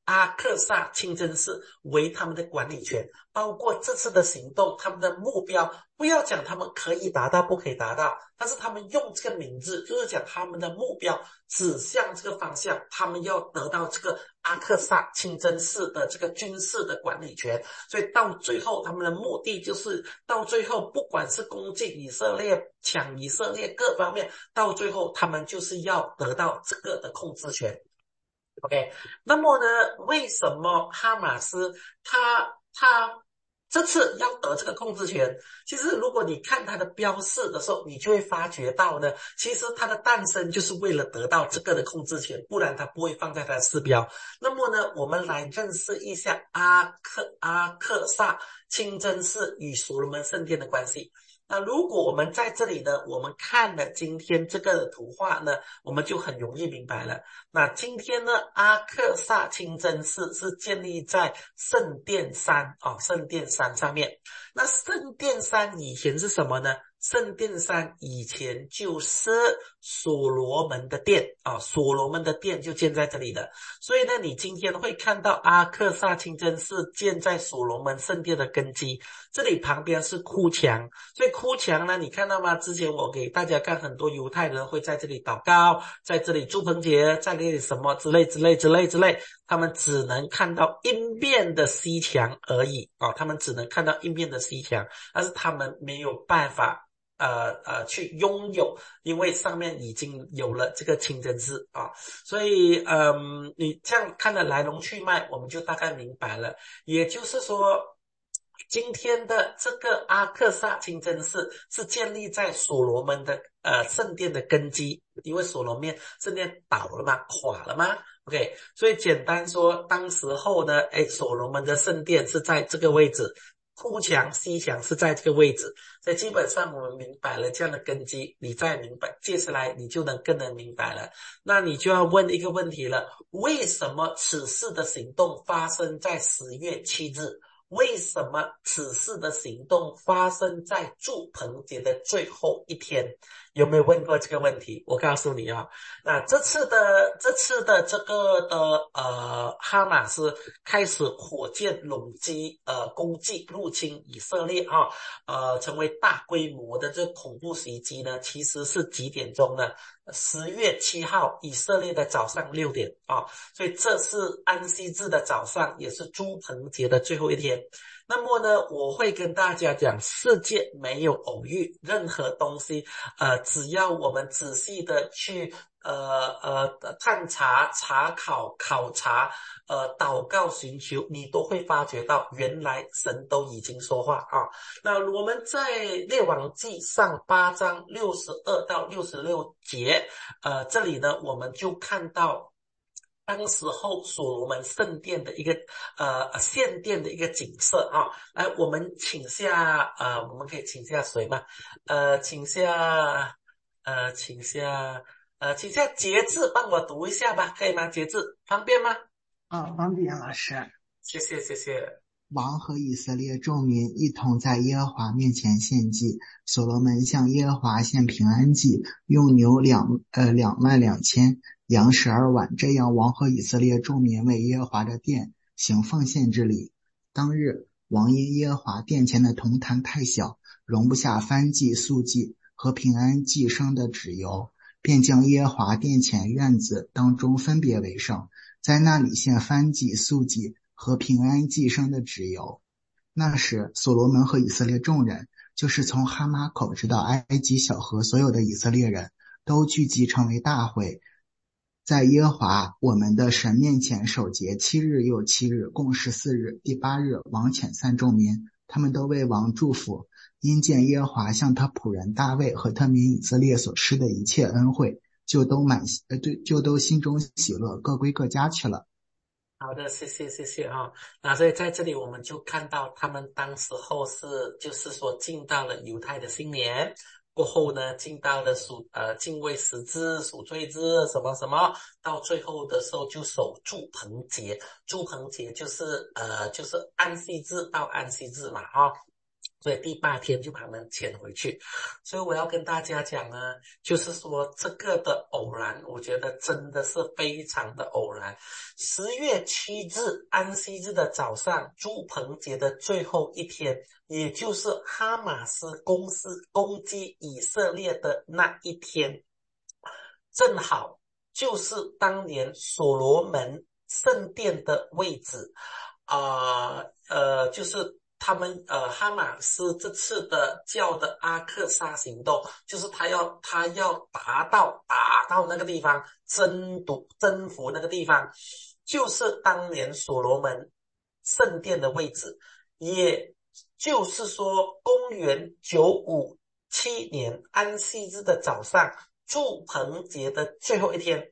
[SPEAKER 1] 阿克萨清真寺为他们的管理权，包括这次的行动，他们的目标，不要讲他们可以达到不可以达到，但是他们用这个名字，就是讲他们的目标指向这个方向，他们要得到这个阿克萨清真寺的这个军事的管理权，所以到最后他们的目的就是到最后不管是攻击以色列、抢以色列各方面，到最后他们就是要得到这个的控制权。OK， 那么呢，为什么哈马斯他他这次要得这个控制权？其实如果你看它的标示的时候，你就会发觉到呢，其实它的诞生就是为了得到这个的控制权，不然它不会放在它的示标。那么呢，我们来认识一下阿克阿克萨清真寺与所罗门圣殿的关系。那如果我们在这里呢，我们看了今天这个图画呢，我们就很容易明白了。那今天呢，阿克萨清真寺是建立在圣殿山啊、哦，圣殿山上面。那圣殿山以前是什么呢？圣殿山以前就是所罗门的殿啊，所罗门的殿就建在这里的。所以呢，你今天会看到阿克萨清真寺建在所罗门圣殿的根基，这里旁边是哭墙，所以哭墙呢，你看到吗？之前我给大家看，很多犹太人会在这里祷告，在这里祝棚节，在这里什么之类之类之类之类，他们只能看到一面的西墙而已啊，他们只能看到一面的西墙，但是他们没有办法呃呃，去拥有，因为上面已经有了这个清真寺啊，所以嗯，你这样看的来龙去脉，我们就大概明白了。也就是说，今天的这个阿克萨清真寺是建立在所罗门的呃圣殿的根基，因为所罗门圣殿倒了嘛，垮了嘛。OK， 所以简单说，当时候呢，哎，所罗门的圣殿是在这个位置。哭墙西墙是在这个位置，所以基本上我们明白了这样的根基，你再明白，接下来你就能更能明白了。那你就要问一个问题了，为什么此事的行动发生在十月七日？为什么此事的行动发生在祝棚节的最后一天？有没有问过这个问题？我告诉你啊，那这次的这次的这个的呃哈马斯开始火箭拢击呃攻击入侵以色列啊，呃成为大规模的这个恐怖袭击呢，其实是几点钟呢？十月七号以色列的早上六点啊，所以这是安息日的早上，也是祝棚节的最后一天。那么呢，我会跟大家讲，世界没有偶遇，任何东西呃只要我们仔细的去呃呃探查、查考、考察、呃祷告、寻求，你都会发觉到原来神都已经说话啊。那我们在列王纪上八章六十二到六十六节，呃这里呢我们就看到当时候所罗门圣殿的一个呃献殿的一个景色啊。来，我们请下呃我们可以请下谁吗？呃请下呃请下呃请下节制帮我读一下吧，可以吗？节制方便吗？
[SPEAKER 4] 哦，方便老师。
[SPEAKER 1] 谢谢谢谢。
[SPEAKER 5] 王和以色列众民一同在耶和华面前献祭，所罗门向耶和华献平安祭，用牛两呃两万两千，羊十二万，这样王和以色列众民为耶和华的殿行奉献之礼。当日，王因耶和华殿前的铜坛太小，容不下燔祭、素祭和平安祭牲的脂油，便将耶和华殿前院子当中分别为圣，在那里献燔祭、素祭和平安祭牲的脂油。那时，所罗门和以色列众人，就是从哈马口直到埃及小河所有的以色列人，都聚集成为大会，在耶和华我们的神面前守节七日又七日，共十四日。第八日，王遣散众民，他们都为王祝福，因见耶和华向他仆人大卫和他民以色列所施的一切恩惠，就都满呃对，就都心中喜乐，各归各家去了。
[SPEAKER 1] 好的，谢谢谢谢啊。那所以在这里我们就看到他们当时候是就是说进到了犹太的新年过后呢，进到了属呃敬畏十字、赎罪日什么什么，到最后的时候就守祝棚节。祝棚节就是呃就是安息日到安息日嘛哈。 所以第八天就把他们遣回去。所以我要跟大家讲呢，就是说这个的偶然，我觉得真的是非常的偶然。十月七日安息日的早上，住棚节的最后一天，也就是哈马斯公司攻击以色列的那一天，正好就是当年所罗门圣殿的位置，呃呃，就是他们呃哈马斯这次的叫的阿克萨行动，就是他要他要达到打到那个地方，征服征服那个地方，就是当年所罗门圣殿的位置，也就是说公元九五七年安息日的早上，住棚节的最后一天，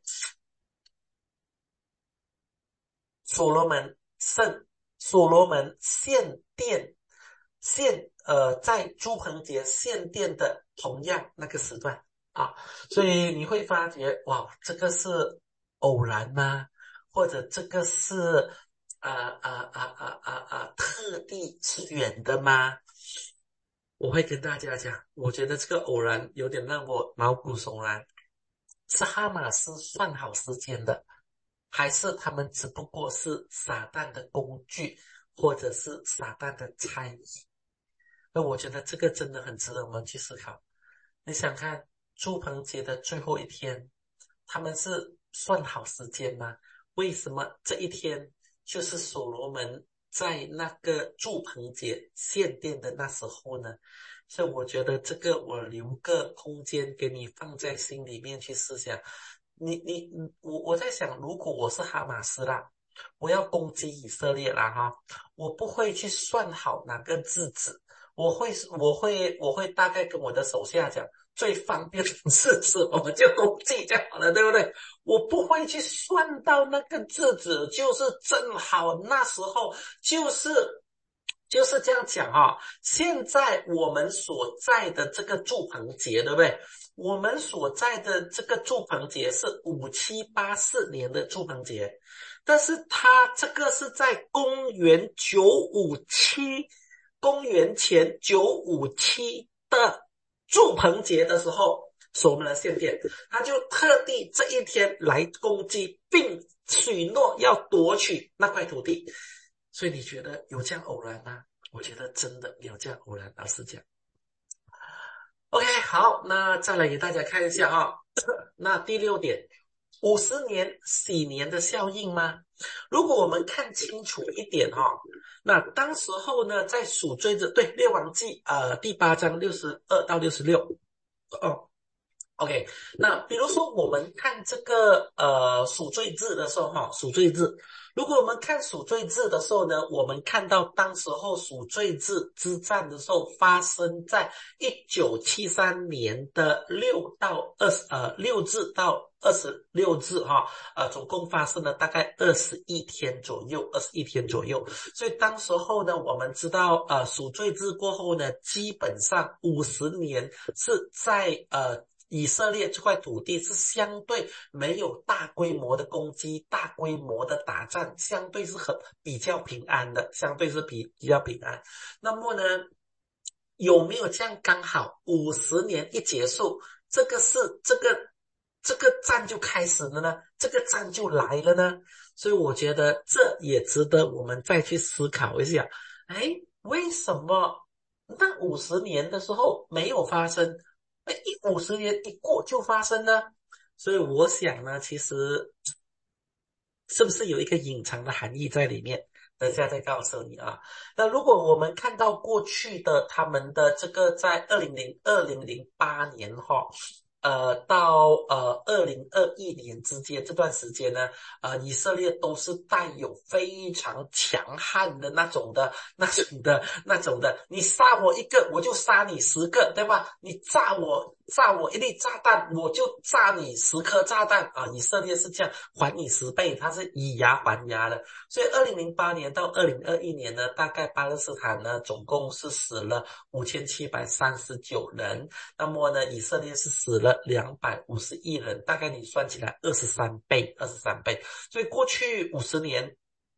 [SPEAKER 1] 所罗门圣所罗门献殿献呃在住棚节献殿的同样那个时段啊，所以你会发觉哇，这个是偶然吗？或者这个是啊啊啊啊啊啊特地选的吗？我会跟大家讲，我觉得这个偶然有点让我毛骨悚然。是哈马斯算好时间的，还是他们只不过是撒旦的工具，或者是撒旦的参与？那我觉得这个真的很值得我们去思考。你想看住棚节的最后一天，他们是算好时间吗？为什么这一天就是所罗门在那个住棚节献殿的那时候呢？所以我觉得这个我留个空间给你放在心里面去思想。你你我我在想，如果我是哈马斯啦，我要攻击以色列啦哈，我不会去算好哪个日子，我会我会我会大概跟我的手下讲，最方便的日子我们就攻击就好了，对不对？我不会去算到那个日子，就是正好那时候就是就是这样讲哈、哦。现在我们所在的这个住棚节，对不对？我们所在的这个住棚节是五七八四年的住棚节，但是它这个是在公元九五七，公元前九五七的住棚节的时候，所罗门献殿，他就特地这一天来攻击，并许诺要夺取那块土地。所以你觉得有这样偶然吗？我觉得真的没有这样偶然，老实讲。OK， 好，那再来给大家看一下啊、哦。那第六点，五十年喜年的效应吗？如果我们看清楚一点哈、哦，那当时候呢，在数罪日，对，列王记呃第八章六十二到六十六哦。OK， 那比如说我们看这个呃赎罪日的时候哈，赎罪日，如果我们看赎罪日的时候呢，我们看到当时候赎罪日之战的时候发生在一九七三年的六到二十呃六日到二十六日哈，呃总共发生了大概二十一天左右，二十一天左右。所以当时候呢，我们知道呃赎罪日过后呢，基本上五十年是在呃。以色列这块土地是相对没有大规模的攻击，大规模的打仗，相对是很比较平安的，相对是比比较平安。那么呢，有没有这样刚好五十年一结束，这个是这个这个战就开始了呢？这个战就来了呢？所以我觉得这也值得我们再去思考一下。哎，为什么那五十年的时候没有发生？一五十年一过就发生呢？所以我想呢，其实是不是有一个隐藏的含义在里面？等一下再告诉你啊。那如果我们看到过去的他们的这个在二零零二零零八年哈，呃到呃二零二一年之间这段时间呢，呃以色列都是带有非常强悍的那种的那种的那种的，你杀我一个我就杀你十个，对吧？你炸我炸我一粒炸弹我就炸你十颗炸弹啊！以色列是这样还你十倍，它是以牙还牙的。所以二零零八年到二零二一年呢，大概巴勒斯坦呢总共是死了五千七百三十九人，那么呢以色列是死了两百五十一人，大概你算起来二十三倍二十三倍。所以过去五十年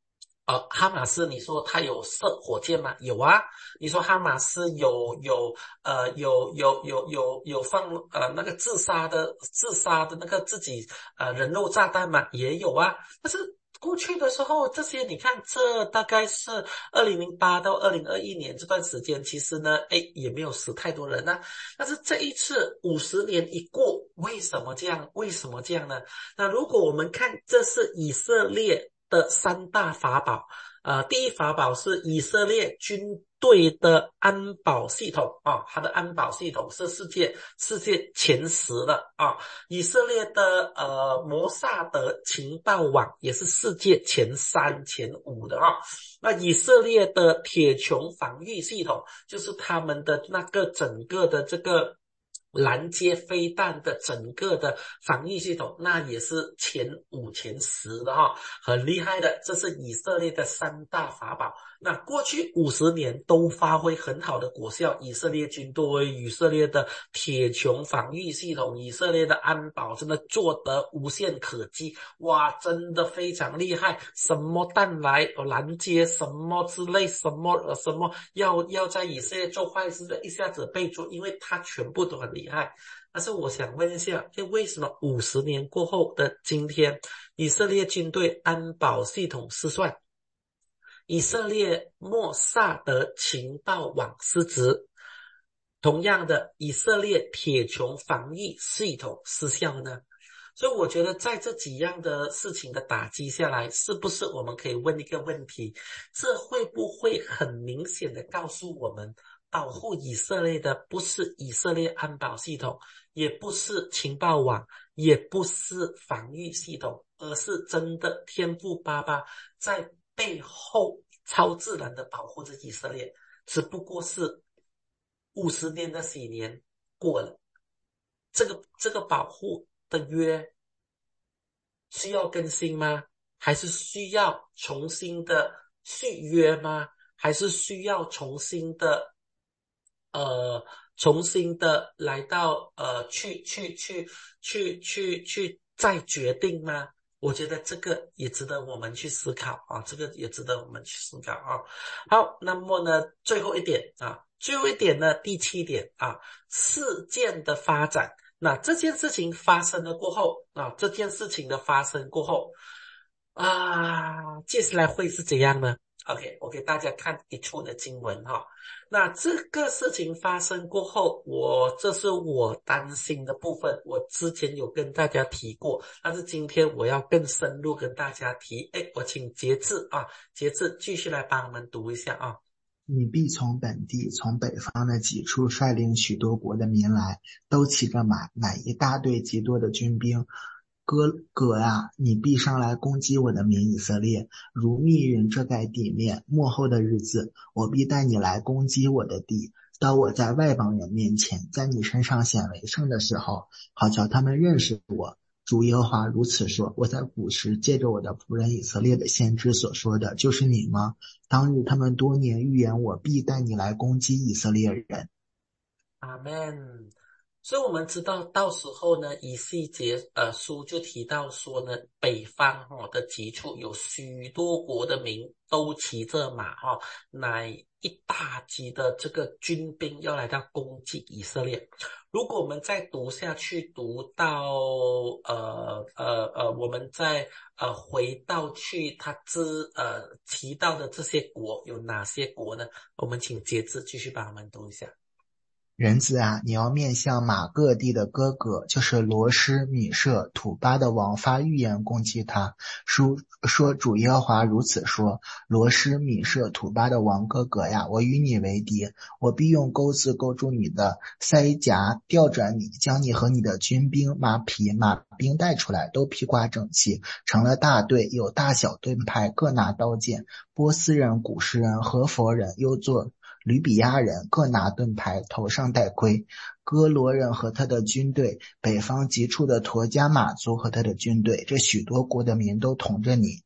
[SPEAKER 1] 呃，哈马斯，你说他有射火箭吗？有啊。你说哈马斯有有呃有有有有有放呃那个自杀的自杀的那个自己呃人肉炸弹吗？也有啊。但是过去的时候，这些你看，这大概是二零零八到二零二一年这段时间，其实呢，哎，也没有死太多人啊。但是这一次五十年一过，为什么这样？为什么这样呢？那如果我们看，这是以色列的三大法宝，呃，第一法宝是以色列军队的安保系统啊，它的安保系统是世界世界前十的啊。以色列的呃摩萨德情报网也是世界前三前五的啊。那以色列的铁穹防御系统，就是他们的那个整个的这个拦截飞弹的整个的防御系统，那也是前五前十的哈，很厉害的。这是以色列的三大法宝。那过去五十年都发挥很好的果效，以色列军队、以色列的铁穹防御系统、以色列的安保真的做得无懈可击，哇，真的非常厉害。什么弹来拦截，什么之类，什么什么要要在以色列做坏事的，一下子被捉，因为他全部都很厉害。但是我想问一下，为什么五十年过后的今天，以色列军队安保系统失算，以色列莫萨德情报网失职，同样的，以色列铁穹防御系统失效呢？所以我觉得在这几样的事情的打击下来，是不是我们可以问一个问题，这会不会很明显的告诉我们，保护以色列的不是以色列安保系统，也不是情报网，也不是防御系统，而是真的天父爸爸在背后超自然的保护着以色列，只不过是五十年的几年过了，这个这个保护的约需要更新吗？还是需要重新的续约吗？还是需要重新的呃重新的来到呃去去去去去去再决定吗？我觉得这个也值得我们去思考啊，这个也值得我们去思考啊。好，那么呢，最后一点啊，最后一点呢，第七点啊，事件的发展。那这件事情发生了过后啊，这件事情的发生过后啊，接下来会是怎样呢？ OK， 我给大家看一处的经文哈。那这个事情发生过后，我这是我担心的部分，我之前有跟大家提过，但是今天我要更深入跟大家提。哎，我请节制啊，节制继续来帮我们读一下啊。
[SPEAKER 5] 你必从本地，从北方的几处率领许多国的民来，都骑着马，乃一大队极多的军兵。哥哥啊，你必上来攻击我的民以色列，如密云遮盖地面。末后的日子，我必带你来攻击我的地，到我在外邦人面前，在你身上显为圣的时候，好叫他们认识我。主耶和华如此说，我在古时借着我的仆人以色列的先知所说的，就是你吗？当日他们多年预言我必带你来攻击以色列人。
[SPEAKER 1] 阿们。所以我们知道到时候呢，以西结呃书就提到说呢，北方哈、哦、的几处有许多国的民都骑着马哈、哦，乃一大级的这个军兵要来到攻击以色列。如果我们再读下去，读到呃呃呃，我们再呃回到去他之呃提到的这些国有哪些国呢？我们请节制继续帮我们读一下。
[SPEAKER 5] 人子啊，你要面向马各地的哥哥，就是罗施、米舍、土巴的王发预言攻击他，说说主耶和华如此说：罗施、米舍、土巴的王哥哥呀，我与你为敌，我必用钩子勾住你的腮颊，调转你，将你和你的军兵、马匹、马兵带出来，都披挂整齐，成了大队，有大小盾牌，各拿刀剑。波斯人、古时人、何佛人又作吕比亚人，各拿盾牌，头上戴盔。哥罗人和他的军队，北方极处的陀加马族和他的军队，这许多国的民都同着你。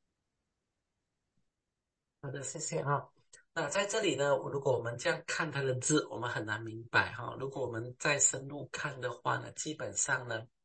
[SPEAKER 1] 好的，谢谢哈。那在这里呢，如果我们这样看他的字，我们很难明白哈。如果我们再深入看的话呢，基本上呢，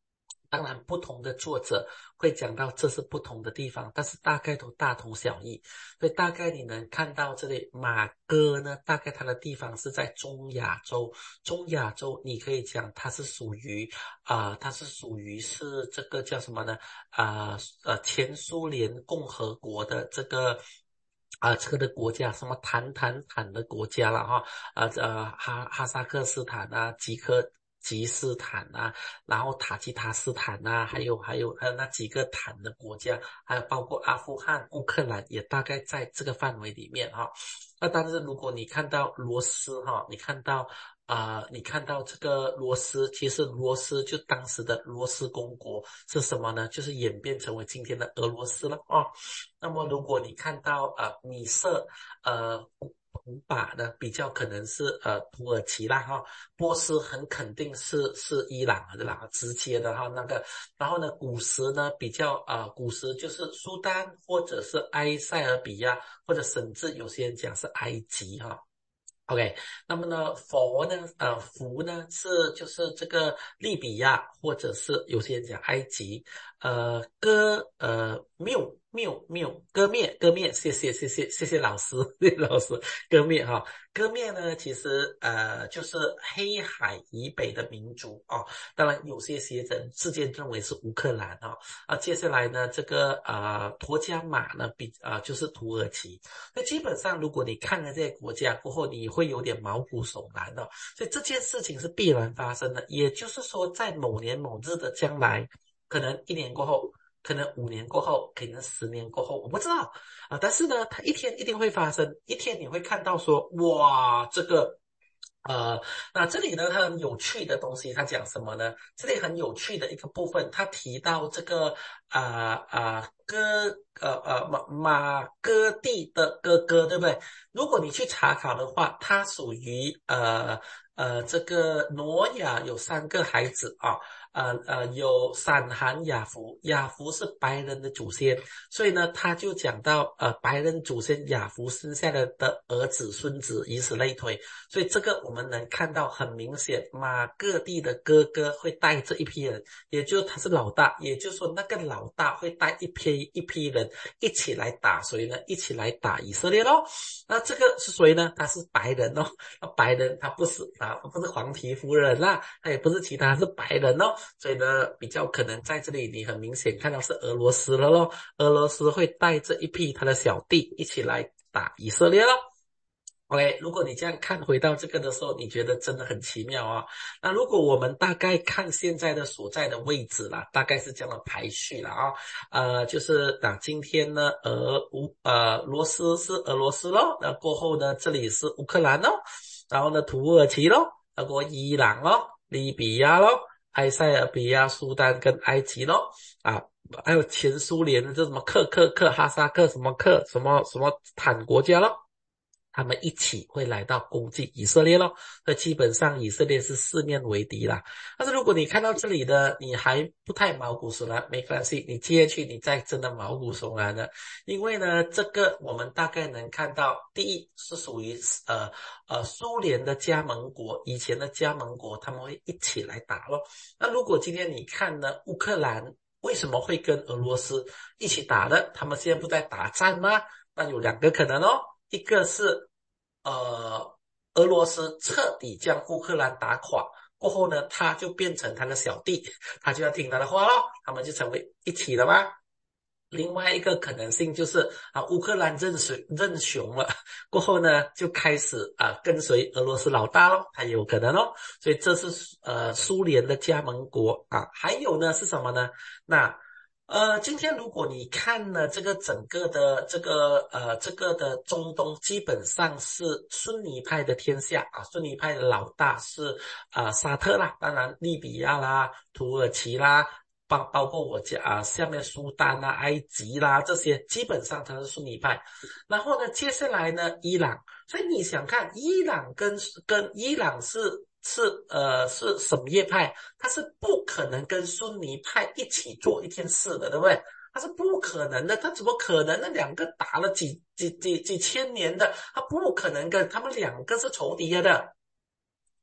[SPEAKER 1] 当然不同的作者会讲到这是不同的地方，但是大概都大同小异。所以大概你能看到这里马哥呢，大概它的地方是在中亚洲。中亚洲你可以讲它是属于啊、呃，它是属于是这个叫什么呢？啊 呃, 呃前苏联共和国的这个啊、呃，这个的国家，什么坦坦坦的国家了哈，呃呃哈哈萨克斯坦啊，吉科吉斯坦啊，然后塔吉塔斯坦啊，还有还有还有那几个坦的国家，还有包括阿富汗、乌克兰，也大概在这个范围里面哈。那但是如果你看到罗斯哈，你看到啊、呃，你看到这个罗斯，其实罗斯就当时的罗斯公国是什么呢？就是演变成为今天的俄罗斯了哦。那么如果你看到呃米色呃古巴呢，比较可能是呃土耳其啦哈，波斯很肯定是是伊朗的啦，直接的哈那个。然后呢，古时呢比较呃古时就是苏丹或者是埃塞俄比亚，或者甚至有些人讲是埃及哈。OK， 那么呢，佛呢，呃，福呢是就是这个利比亚，或者是有些人讲埃及，呃，割呃缪缪缪割灭割灭，谢谢谢谢谢谢老师，谢谢老师割灭哈，割灭呢其实呃就是黑海以北的民族哦，当然有些学者事件认为是乌克兰啊、哦、啊，接下来呢这个呃陀加马呢比啊、呃、就是土耳其，那基本上如果你看了这些国家过后，你会有点毛骨悚然的、哦，所以这件事情是必然发生的。也就是说，在某年某日的将来，可能一年过后，可能五年过后，可能十年过后，我不知道啊。但是呢，它一天一定会发生，一天你会看到说，哇，这个。呃，那这里呢，它很有趣的东西，它讲什么呢？这里很有趣的一个部分，它提到这个啊啊、呃、哥呃呃马马哥地的哥哥，对不对？如果你去查考的话，它属于呃呃这个挪亚有三个孩子啊。呃呃，有闪含雅弗，雅弗是白人的祖先，所以呢，他就讲到呃白人祖先雅弗生下来的儿子、孙子，以此类推。所以这个我们能看到很明显，马各地的哥哥会带着一批人，也就是他是老大，也就是说那个老大会带一批一批人一起来打谁呢？一起来打以色列咯。那这个是谁呢？他是白人哦，那白人他不是啊，不是黄皮肤人啦，他也不是其他，是白人哦。所以呢，比较可能在这里你很明显看到是俄罗斯了咯，俄罗斯会带着一批他的小弟一起来打以色列咯。OK， 如果你这样看回到这个的时候，你觉得真的很奇妙啊、哦。那如果我们大概看现在的所在的位置啦，大概是这样的排序了啊、哦。呃，就是啊，今天呢，俄乌呃罗斯是俄罗斯咯，那过后呢，这里是乌克兰咯，然后呢土耳其咯，然后伊朗咯，利比亚咯。埃塞俄比亚、苏丹跟埃及咯，啊，还有前苏联的这什么克克克哈萨克什么克什么什么坦国家咯，他们一起会来到攻击以色列咯。那基本上以色列是四面为敌啦。但是如果你看到这里的你还不太毛骨悚然，没关系，你接下去你再真的毛骨悚然了。因为呢，这个我们大概能看到，第一是属于呃呃苏联的加盟国，以前的加盟国他们会一起来打咯。那如果今天你看呢，乌克兰为什么会跟俄罗斯一起打呢？他们现在不在打战吗？那有两个可能哦。一个是呃俄罗斯彻底将乌克兰打垮过后呢，他就变成他的小弟，他就要听他的话咯，他们就成为一起了吗？另外一个可能性就是啊，乌克兰认水认熊了，过后呢就开始啊跟随俄罗斯老大咯，还有可能咯。所以这是呃苏联的加盟国啊。还有呢是什么呢？那呃，今天如果你看了这个整个的这个呃这个的中东，基本上是逊尼派的天下啊，逊尼派的老大是啊、呃、沙特啦，当然利比亚啦、土耳其啦，包包括我家啊下面苏丹啦、埃及啦这些，基本上它是逊尼派。然后呢，接下来呢，伊朗，所以你想看伊朗跟跟伊朗是。是呃是什叶派，他是不可能跟逊尼派一起做一件事的，对不对？他是不可能的，他怎么可能？那两个打了几几几几千年的，他不可能跟他们两个是仇敌的。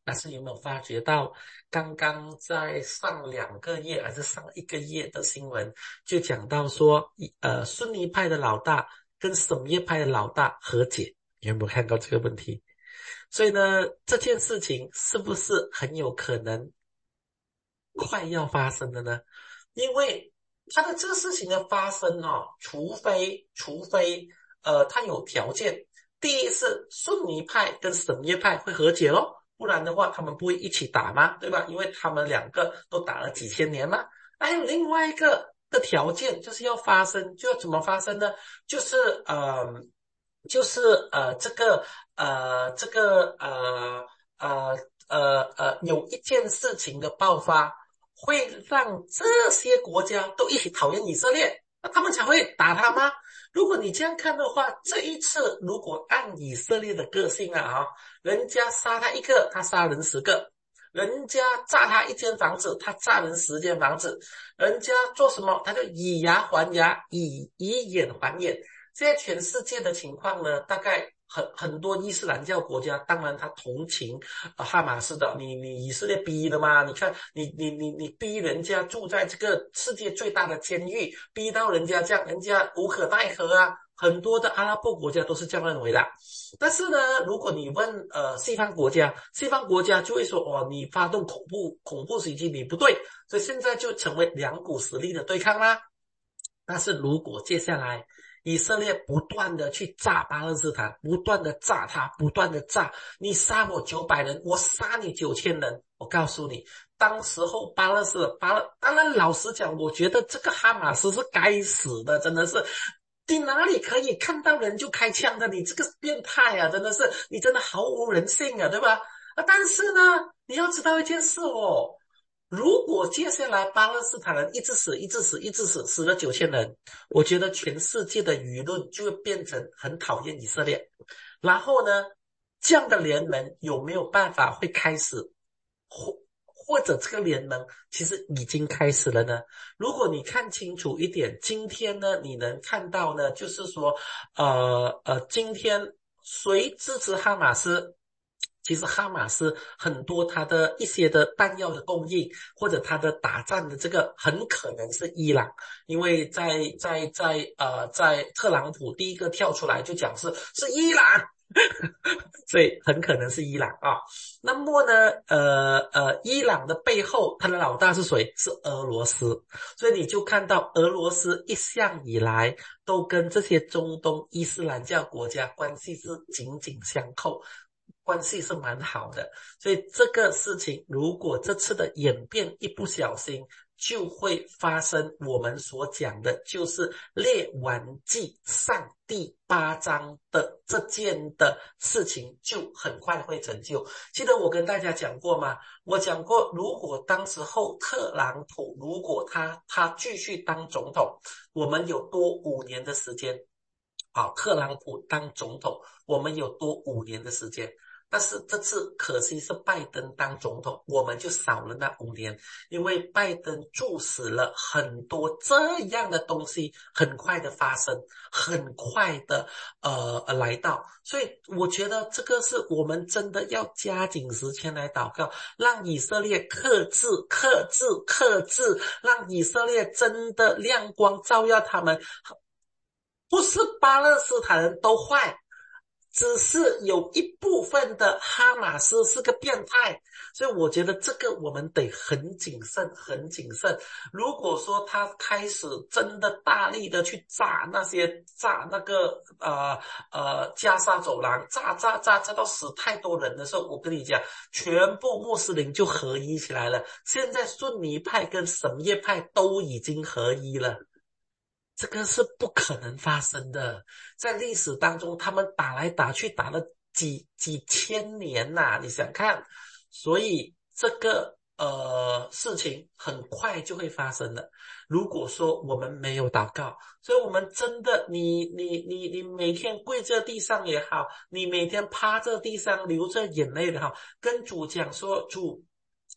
[SPEAKER 1] 但是有没有发觉到，刚刚在上两个月还是上一个月的新闻，就讲到说，呃，逊尼派的老大跟什叶派的老大和解，有没有看到这个问题？所以呢，这件事情是不是很有可能快要发生的呢？因为它的这个事情的发生哦，除非除非呃，它有条件。第一是逊尼派跟什叶派会和解咯，不然的话他们不会一起打嘛，对吧？因为他们两个都打了几千年嘛。还有另外一个的条件就是要发生，就要怎么发生呢？就是呃，就是呃，这个呃，这个呃呃呃呃，有一件事情的爆发，会让这些国家都一起讨厌以色列，那他们才会打他吗？如果你这样看的话，这一次如果按以色列的个性啊，啊，人家杀他一个，他杀人十个；人家炸他一间房子，他炸人十间房子；人家做什么，他就以牙还牙，以以眼还眼。现在全世界的情况呢，大概很很多伊斯兰教国家，当然他同情、呃、哈马斯的，你你以色列逼的嘛？你看你你你你逼人家住在这个世界最大的监狱，逼到人家这样，人家无可奈何啊。很多的阿拉伯国家都是这样认为的。但是呢，如果你问呃西方国家，西方国家就会说哦，你发动恐怖恐怖袭击你不对，所以现在就成为两股实力的对抗啦。但是如果接下来以色列不断的去炸巴勒斯坦，不断的炸他，不断的炸，你杀我九百人，我杀你九千人，我告诉你，当时候巴勒斯巴勒，当然老实讲，我觉得这个哈马斯是该死的，真的是。你哪里可以看到人就开枪的？你这个变态啊，真的是，你真的毫无人性啊，对吧？啊，但是呢，你要知道一件事哦，如果接下来巴勒斯坦人一直死，一直死，一直死，死了九千人，我觉得全世界的舆论就会变成很讨厌以色列。然后呢，这样的联盟有没有办法会开始或或者这个联盟其实已经开始了呢？如果你看清楚一点，今天呢，你能看到呢，就是说，呃呃，今天谁支持哈马斯？其实哈马斯很多它的一些的弹药的供应，或者它的打仗的这个很可能是伊朗，因为在在在呃在特朗普第一个跳出来就讲是是伊朗。所以很可能是伊朗啊。那么呢，呃呃，伊朗的背后，他的老大是谁？是俄罗斯。所以你就看到俄罗斯一向以来都跟这些中东伊斯兰教国家关系是紧紧相扣，关系是蛮好的。所以这个事情，如果这次的演变一不小心，就会发生我们所讲的，就是列王纪上第八章的这件的事情，就很快会成就。记得我跟大家讲过吗？我讲过，如果当时候特朗普如果他他继续当总统，我们有多五年的时间。好，特朗普当总统，我们有多五年的时间。但是这次可惜是拜登当总统，我们就少了那五年，因为拜登注使了很多这样的东西很快的发生，很快的呃来到，所以我觉得这个是我们真的要加紧时间来祷告，让以色列克制克制克制，让以色列真的亮光照耀他们。不是巴勒斯坦人都坏，只是有一部分的哈马斯是个变态，所以我觉得这个我们得很谨慎很谨慎。如果说他开始真的大力的去炸那些炸那个呃呃加沙走廊，炸炸炸炸到死太多人的时候，我跟你讲，全部穆斯林就合一起来了。现在逊尼派跟什叶派都已经合一了。这个是不可能发生的，在历史当中他们打来打去打了几几千年呐、啊，你想看，所以这个呃事情很快就会发生的。如果说我们没有祷告，所以我们真的你你你你每天跪在地上也好，你每天趴在地上流着眼泪也好，跟主讲说，主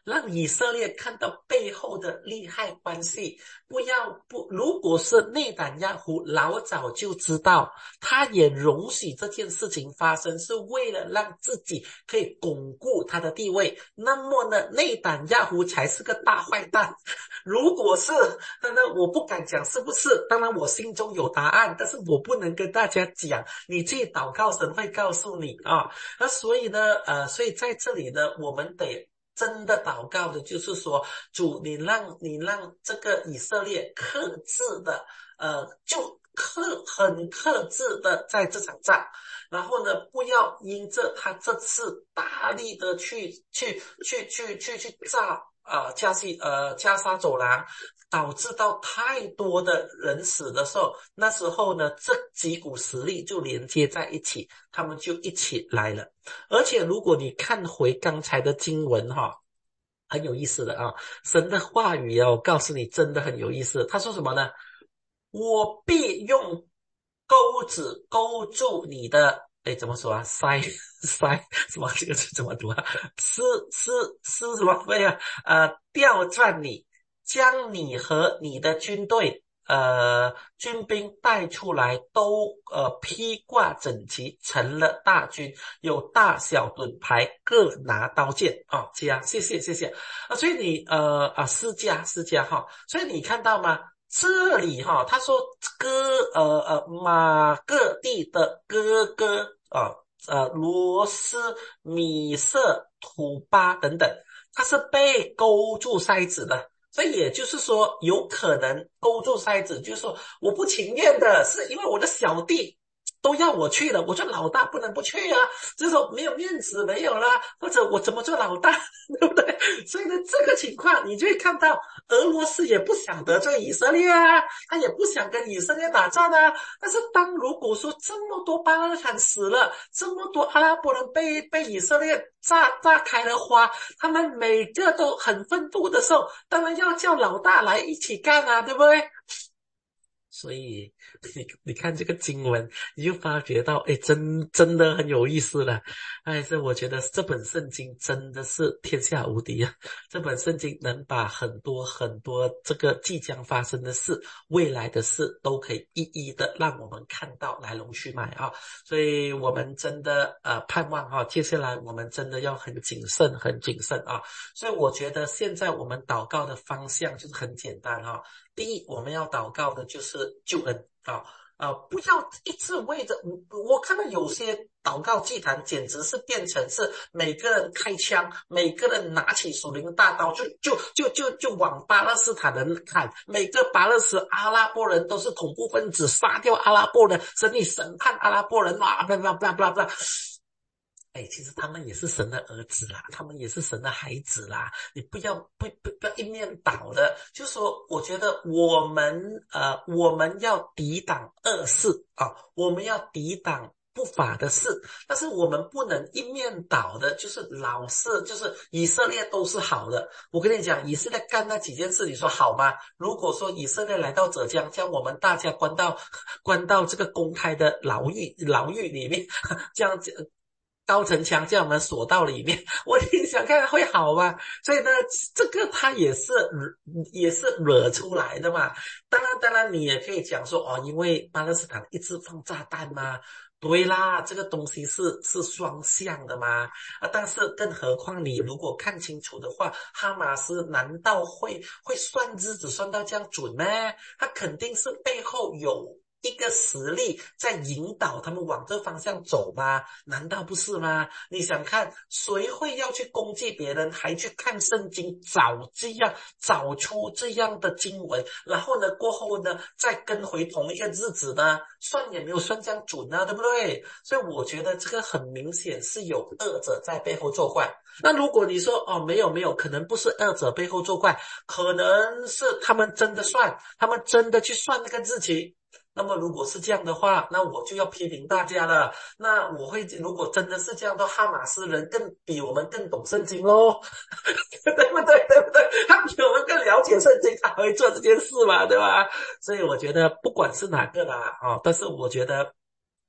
[SPEAKER 1] 让以色列看到背后的利害关系。不要不，如果是内坦雅胡老早就知道，他也容许这件事情发生，是为了让自己可以巩固他的地位，那么呢，内坦雅胡才是个大坏蛋。如果是，当然我不敢讲是不是，当然我心中有答案，但是我不能跟大家讲，你自己祷告，神会告诉你啊。那所以呢，呃，所以在这里呢，我们得真的祷告的就是说，主，你让你让这个以色列克制的，呃，就克很克制的在这场仗，然后呢，不要因着他这次大力的去去去去去去炸呃加西呃加沙走廊，导致到太多的人死的时候，那时候呢，这几股实力就连接在一起，他们就一起来了。而且如果你看回刚才的经文哈，很有意思的啊，神的话语啊，我告诉你真的很有意思。他说什么呢？我必用钩子勾住你的，哎，怎么说啊？塞塞什么？这个是怎么读啊？是是是什么对啊？呃，调转你，将你和你的军队呃军兵带出来，都呃披挂整齐，成了大军，有大小盾牌，各拿刀剑啊。这样，谢谢谢谢啊。所以你呃啊私家私家哈，所以你看到吗？这里哈，他说哥呃呃马各地的哥哥啊呃罗斯米色土巴等等，他是被勾住筛子的。所以也就是说，有可能勾住筛子，就是说我不情愿的，是因为我的小弟都要我去了，我做老大不能不去啊，就是说没有面子没有啦，或者我怎么做老大，对不对？所以呢，这个情况你就会看到，俄罗斯也不想得罪以色列啊，他也不想跟以色列打仗啊。但是当如果说这么多巴勒斯坦死了，这么多阿拉伯人被被以色列炸炸开了花，他们每个都很愤怒的时候，当然要叫老大来一起干啊，对不对？所以你你看这个经文，你就发觉到，哎，真真的很有意思了。哎，这我觉得这本圣经真的是天下无敌啊！这本圣经能把很多很多这个即将发生的事、未来的事，都可以一一的让我们看到来龙去脉啊！所以我们真的呃盼望哈、啊，接下来我们真的要很谨慎、很谨慎啊！所以我觉得现在我们祷告的方向就是很简单啊。第一，我们要祷告的就是救恩啊，呃，不要一直为着我看到有些祷告祭坛简直是变成是每个人开枪，每个人拿起属灵的大刀就就就就就往巴勒斯坦人砍，每个巴勒斯阿拉伯人都是恐怖分子，杀掉阿拉伯人，神你审判阿拉伯人啊，blah blah blah blah blah。哎，其实他们也是神的儿子啦，他们也是神的孩子啦，你不要不不不要一面倒的，就是说，我觉得我们呃，我们要抵挡恶事啊，我们要抵挡不法的事，但是我们不能一面倒的，就是老是就是以色列都是好的。我跟你讲，以色列干那几件事，你说好吗？如果说以色列来到浙江，将我们大家关到关到这个公开的牢狱牢狱里面，这样子。高城墙将我们锁到里面，我你想看会好吗？所以呢，这个它也是也是惹出来的嘛。当然，当然你也可以讲说哦，因为巴勒斯坦一直放炸弹嘛，对啦，这个东西是是双向的嘛。啊，但是更何况你如果看清楚的话，哈马斯难道会会算日子算到这样准吗？他肯定是背后有一个实力在引导他们往这方向走吗？难道不是吗？你想看谁会要去攻击别人，还去看圣经找这样找出这样的经文，然后呢过后呢再跟回同一个日子呢？算也没有算这样准啊，对不对？所以我觉得这个很明显是有恶者在背后作怪。那如果你说哦没有没有，可能不是恶者背后作怪，可能是他们真的算，他们真的去算那个日期。那么如果是这样的话，那我就要批评大家了。那我会，如果真的是这样的，哈马斯人更比我们更懂圣经咯，对不对？对不对？他比我们更了解圣经，他会做这件事嘛，对吧？所以我觉得不管是哪个啦，哦，但是我觉得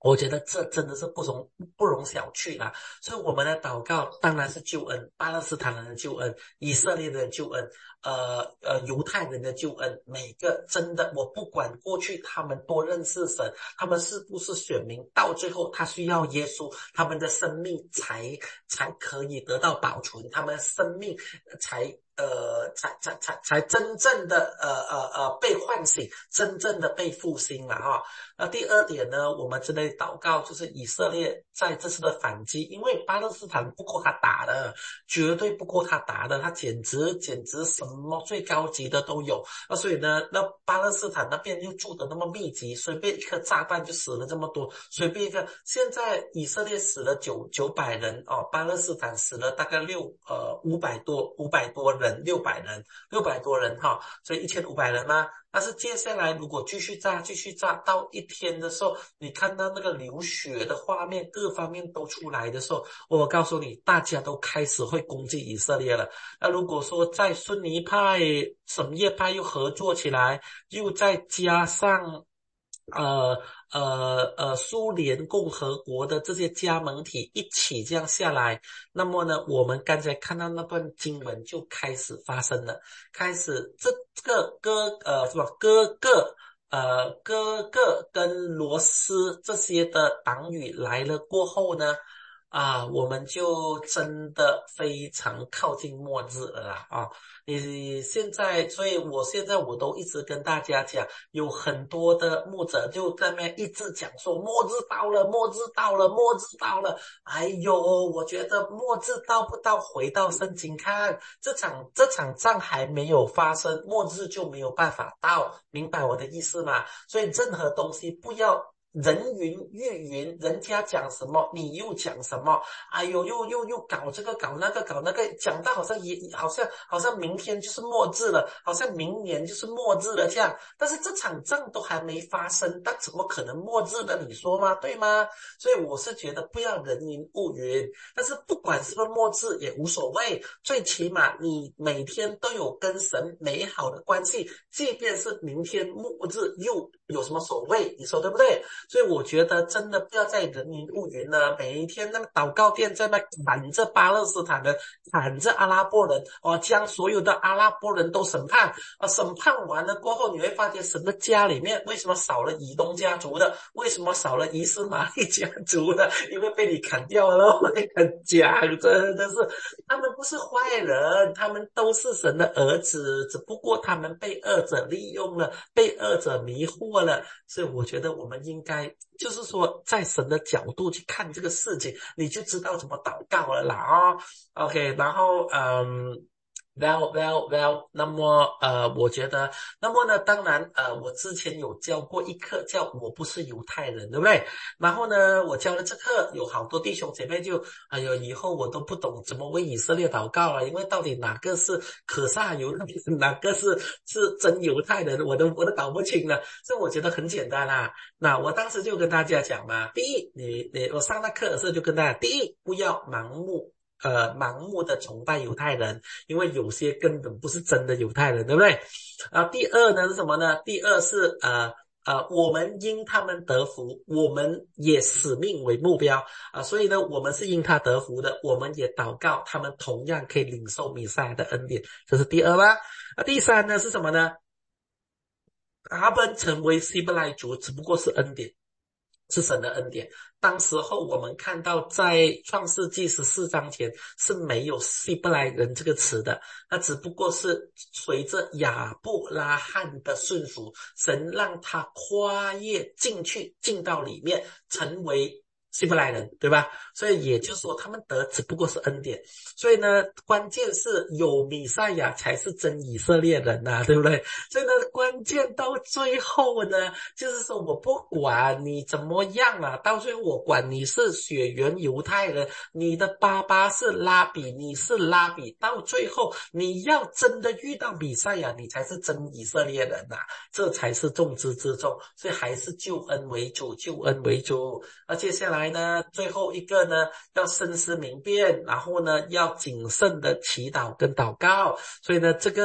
[SPEAKER 1] 我觉得这真的是不容不容小觑啦。所以我们的祷告当然是救恩，巴勒斯坦人的救恩，以色列人的救恩，呃呃犹太人的救恩，每个真的，我不管过去他们多认识神，他们是不是选民，到最后他需要耶稣，他们的生命才才可以得到保存，他们的生命才呃，才才才才真正的呃呃呃被唤醒，真正的被复兴了哈。那第二点呢，我们真的祷告就是以色列在这次的反击，因为巴勒斯坦不够他打的，绝对不够他打的，他简直简直什么最高级的都有。那所以呢，那巴勒斯坦那边又住的那么密集，随便一颗炸弹就死了这么多，随便一个，现在以色列死了九九百人哦，巴勒斯坦死了大概六呃五百多五百多人。六百人六百多人哈，所以一千五百人嘛。但是接下来如果继续炸继续炸到一天的时候，你看到那个流血的画面各方面都出来的时候，我告诉你大家都开始会攻击以色列了。那如果说在逊尼派什叶派又合作起来，又再加上呃呃呃，苏联共和国的这些加盟体一起这样下来，那么呢，我们刚才看到那段经文就开始发生了，开始这这个哥呃什么哥哥呃哥哥跟罗斯这些的党羽来了过后呢，啊，我们就真的非常靠近末日了啦啊！你现在，所以我现在我都一直跟大家讲，有很多的牧者就在那边一直讲说末日到了，末日到了，末日到了。哎呦，我觉得末日到不到，回到圣经看，这场这场仗还没有发生，末日就没有办法到，明白我的意思吗？所以任何东西不要人云亦云，人家讲什么你又讲什么，哎呦又又又搞这个搞那个搞那个，讲到好像也好像好像明天就是末日了，好像明年就是末日了这样。但是这场仗都还没发生，那怎么可能末日呢？你说吗？对吗？所以我是觉得不要人云亦云，但是不管是不是末日也无所谓，最起码你每天都有跟神美好的关系，即便是明天末日又有什么所谓？你说对不对？所以我觉得真的不要再人云亦云了，每一天那个祷告店在那砍着巴勒斯坦人，砍着阿拉伯人，哦，将所有的阿拉伯人都审判，啊，审判完了过后，你会发现神的家里面为什么少了以东家族的，为什么少了以斯玛利家族的？因为被你砍掉了。我跟你讲，真的是他们不是坏人，他们都是神的儿子，只不过他们被恶者利用了，被恶者迷惑了。所以我觉得我们应该就是说在神的角度去看这个事情，你就知道怎么祷告了啦哦。OK， 然后嗯Well, well, well, 那么呃，我觉得，那么呢，当然呃，我之前有教过一课叫我不是犹太人，对不对？然后呢，我教了这课，有好多弟兄姐妹就，哎呦，以后我都不懂怎么为以色列祷告了，因为到底哪个是可萨犹太人，哪个是是真犹太人，我都我都搞不清了。所以我觉得很简单啦。那我当时就跟大家讲嘛，第一，你你我上那课的时候就跟大家，第一，不要盲目。呃，盲目的崇拜犹太人，因为有些根本不是真的犹太人，对不对？啊，第二呢是什么呢？第二是呃呃，我们因他们得福，我们也使命为目标啊，所以呢，我们是因他得福的，我们也祷告他们同样可以领受弥赛亚的恩典，这是第二啦。啊，第三呢是什么呢？他们成为希伯来族，只不过是恩典。是神的恩典。当时候我们看到在创世纪十四章前是没有希伯来人这个词的，那只不过是随着亚伯拉罕的顺服，神让他跨越进去，进到里面，成为希伯来人，对吧？所以也就是说他们得只不过是恩典。所以呢，关键是有弥赛亚才是真以色列人呐、啊，对不对？所以呢，关键到最后呢，就是说我不管你怎么样啊，到最后我管你是血缘犹太人，你的爸爸是拉比，你是拉比，到最后你要真的遇到弥赛亚，你才是真以色列人呐、啊，这才是重之之重。所以还是救恩为主，救恩为主。而接下来呢，最后一个呢，要深思明辨，然后呢，要谨慎的祈祷跟祷告。所以呢，这个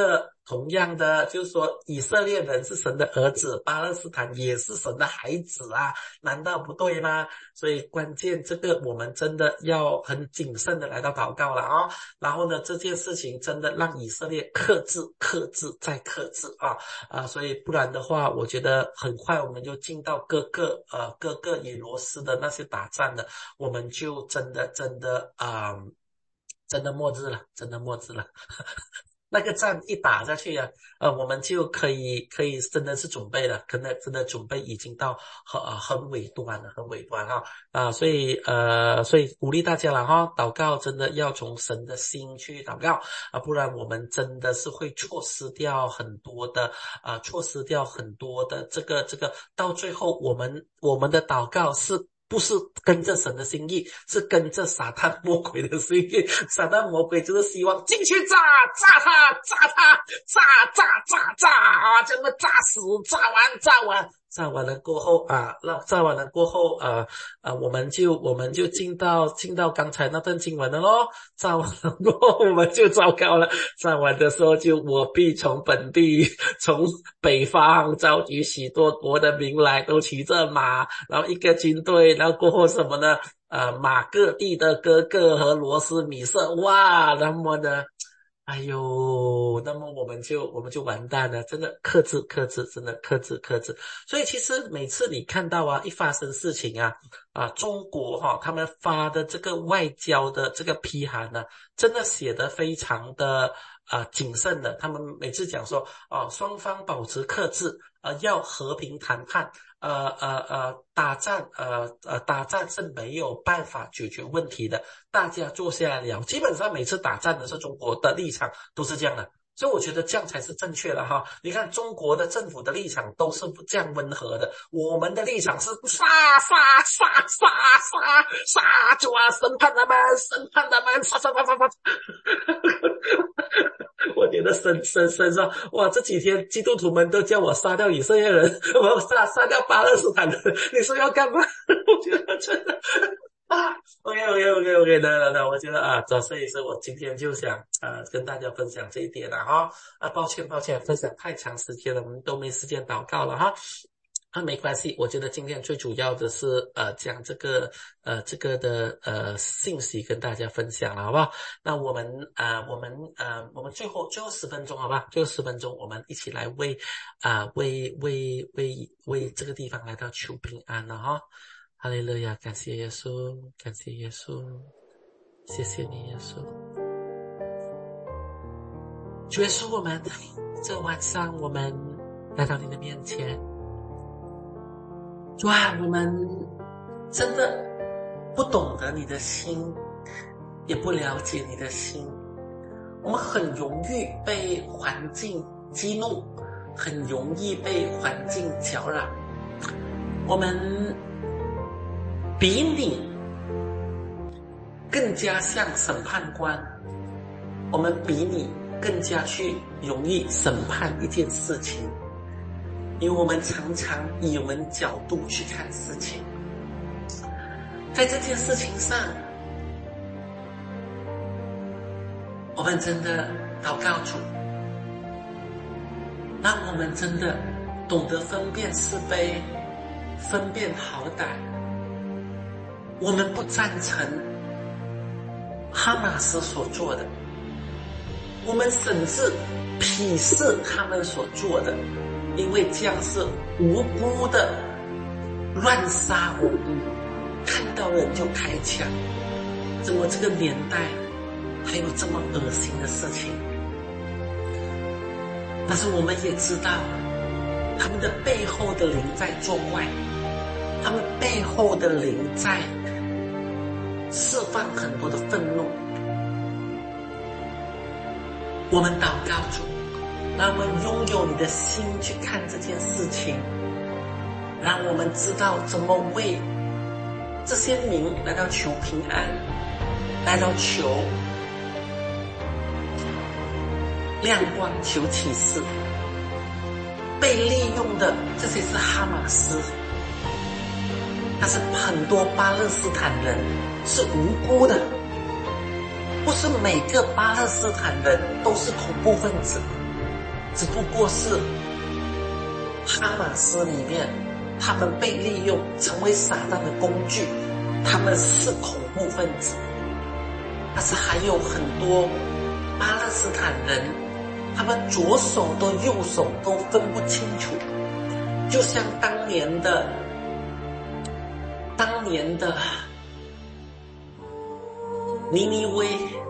[SPEAKER 1] 同样的就是说以色列人是神的儿子，巴勒斯坦也是神的孩子啊，难道不对吗？所以关键这个我们真的要很谨慎的来到祷告了啊、哦。然后呢，这件事情真的让以色列克制克制再克制啊啊，所以不然的话我觉得很快我们就进到各个呃各个以罗斯的那些打仗的，我们就真的真的啊、呃、真的末日了，真的末日了那个战一打下去啊，呃，我们就可以可以真的是准备了，可能真的准备已经到很呃很尾端了，很尾端哈啊、呃，所以呃，所以鼓励大家了哈，祷告真的要从神的心去祷告啊，不然我们真的是会错失掉很多的啊、呃，错失掉很多的这个这个，到最后我们我们的祷告是。不是跟着神的心意，是跟着撒旦魔鬼的心意。撒旦魔鬼就是希望进去炸炸他炸他炸炸炸炸啊，这么炸死炸完炸完炸完了过后啊，那炸完了过后啊啊，我们就我们就进到进到刚才那段经文了咯。炸完了过后我们就糟糕了，炸完的时候就我必从本地从北方召集许多国的民来，都骑着马，然后一个军队，然后过后什么呢？呃，马各地的哥哥和罗斯米色，哇，那么呢？哎呦，那么我们就我们就完蛋了，真的克制克制，真的克制克制。所以其实每次你看到啊，一发生事情啊，啊，中国哈、哦、他们发的这个外交的这个批函呢，真的写得非常的啊谨慎的。他们每次讲说，哦，双方保持克制，呃，要和平谈判。呃呃呃，打仗呃呃打仗是没有办法解决问题的，大家坐下来聊。基本上每次打仗的时候，中国的立场都是这样的，所以我觉得这样才是正确的哈。你看中国的政府的立场都是这样温和的，我们的立场是杀杀杀杀杀杀，就啊审判他们，审判他们，杀杀杀杀杀。我觉得神神神说，哇，这几天基督徒们都叫我杀掉以色列人，我要杀杀掉巴勒斯坦人，你说要干嘛？我觉得真的啊 ，OK OK OK OK 的的的，我觉得啊，这所以是我今天就想啊跟大家分享这一点了哈啊，抱歉抱歉，分享太长时间了，我们都没时间祷告了哈。啊，没关系，我觉得今天最主要的是呃讲这个呃这个的呃信息跟大家分享了，好不好？那我们呃我们呃我们最后最后十分钟，好吧？最后十分钟，我们一起来为啊、呃、为为为为这个地方来到求平安了哈！哈利路亚，感谢耶稣，感谢耶稣，谢谢你耶稣，主耶稣，我们这晚上我们来到你的面前。主啊，我们真的不懂得你的心，也不了解你的心，我们很容易被环境激怒，很容易被环境搅扰，我们比你更加像审判官，我们比你更加去容易审判一件事情，因为我们常常以我们角度去看事情。在这件事情上，我们真的祷告主，让我们真的懂得分辨是非，分辨好歹。我们不赞成哈马斯所做的，我们甚至鄙视他们所做的，因为这样是无辜的乱杀无辜，看到人就开枪。怎么这个年代还有这么恶心的事情？但是我们也知道，他们的背后的灵在作怪，他们背后的灵在释放很多的愤怒。我们祷告主，让我们拥有你的心去看这件事情，让我们知道怎么为这些民来到求平安，来到求亮光，求启示。被利用的这些是哈马斯，但是很多巴勒斯坦人是无辜的，不是每个巴勒斯坦人都是恐怖分子。 只不过是哈马斯里面他们被利用成为撒旦的工具，他们是恐怖分子。但是还有很多巴勒斯坦人，他们左手都右手都分不清楚，就像当年的当年的尼尼微，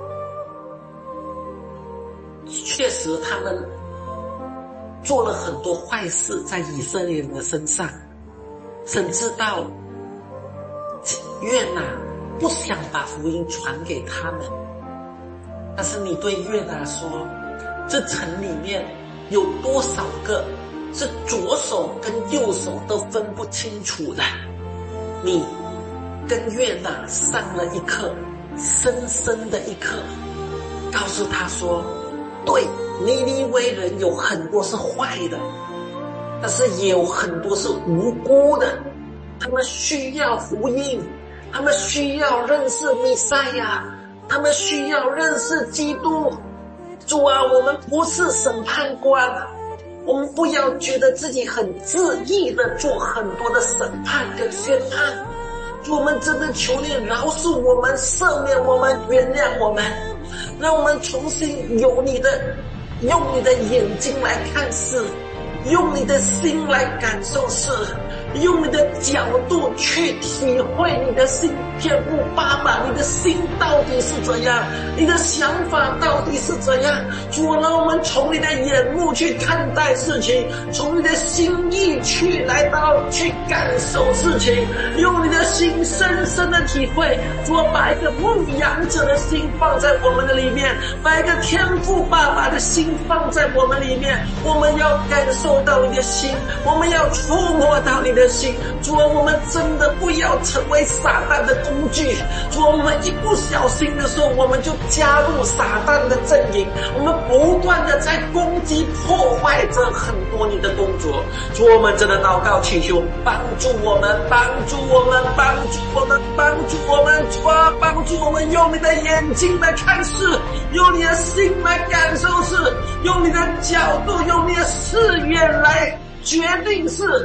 [SPEAKER 1] 确实他们做了很多坏事在以色列人的身上，甚至到约拿不想把福音传给他们。但是你对约拿说，这城里面有多少个是左手跟右手都分不清楚的？你跟约拿上了一课，深深的一课，告诉他说，对，尼尼微人有很多是坏的，但是也有很多是无辜的，他们需要福音，他们需要认识弥赛亚，他们需要认识基督。主啊，我们不是审判官，我们不要觉得自己很恣意的做很多的审判跟宣判。主，我们真的求你饶恕我们，赦免我们，原谅我们，让我们重新有你的用你的眼睛来看事，用你的心来感受事，用你的角度去体会你的心，天父爸爸，你的心到底是怎样，你的想法到底是怎样。主，让我们从你的眼目去看待事情，从你的心意去来到去感受事情，用你的心深深的体会。主，把一个牧羊者的心放在我们的里面，把一个天父爸爸的心放在我们里面，我们要感受到你的心，我们要触摸到你的心。主啊，我们真的不要成为撒旦的工具。主啊，我们一不小心的时候，我们就加入撒旦的阵营，我们不断的在攻击破坏着很多你的工作。主，我们真的祷告祈求帮助我们，帮助我们，帮助我们，帮助我们。主啊，帮助我们用你的眼睛来看事，用你的心来感受事，用你的角度，用你的视野来决定事。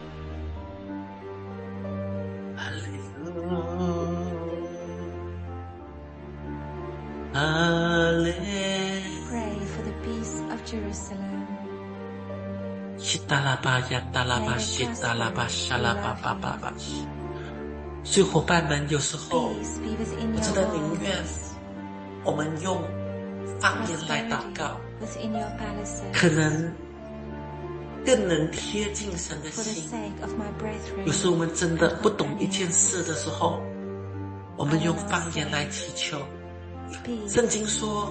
[SPEAKER 3] Pray for the peace of Jerusalem.
[SPEAKER 1] 西达拉巴呀达拉巴西达拉巴沙拉巴巴巴巴。所以伙伴们，有时候我真的宁愿我们用方言来祷告，可能更能贴近神的心。有时候我们真的不懂一件事的时候，我们用方言来祈求。圣经说，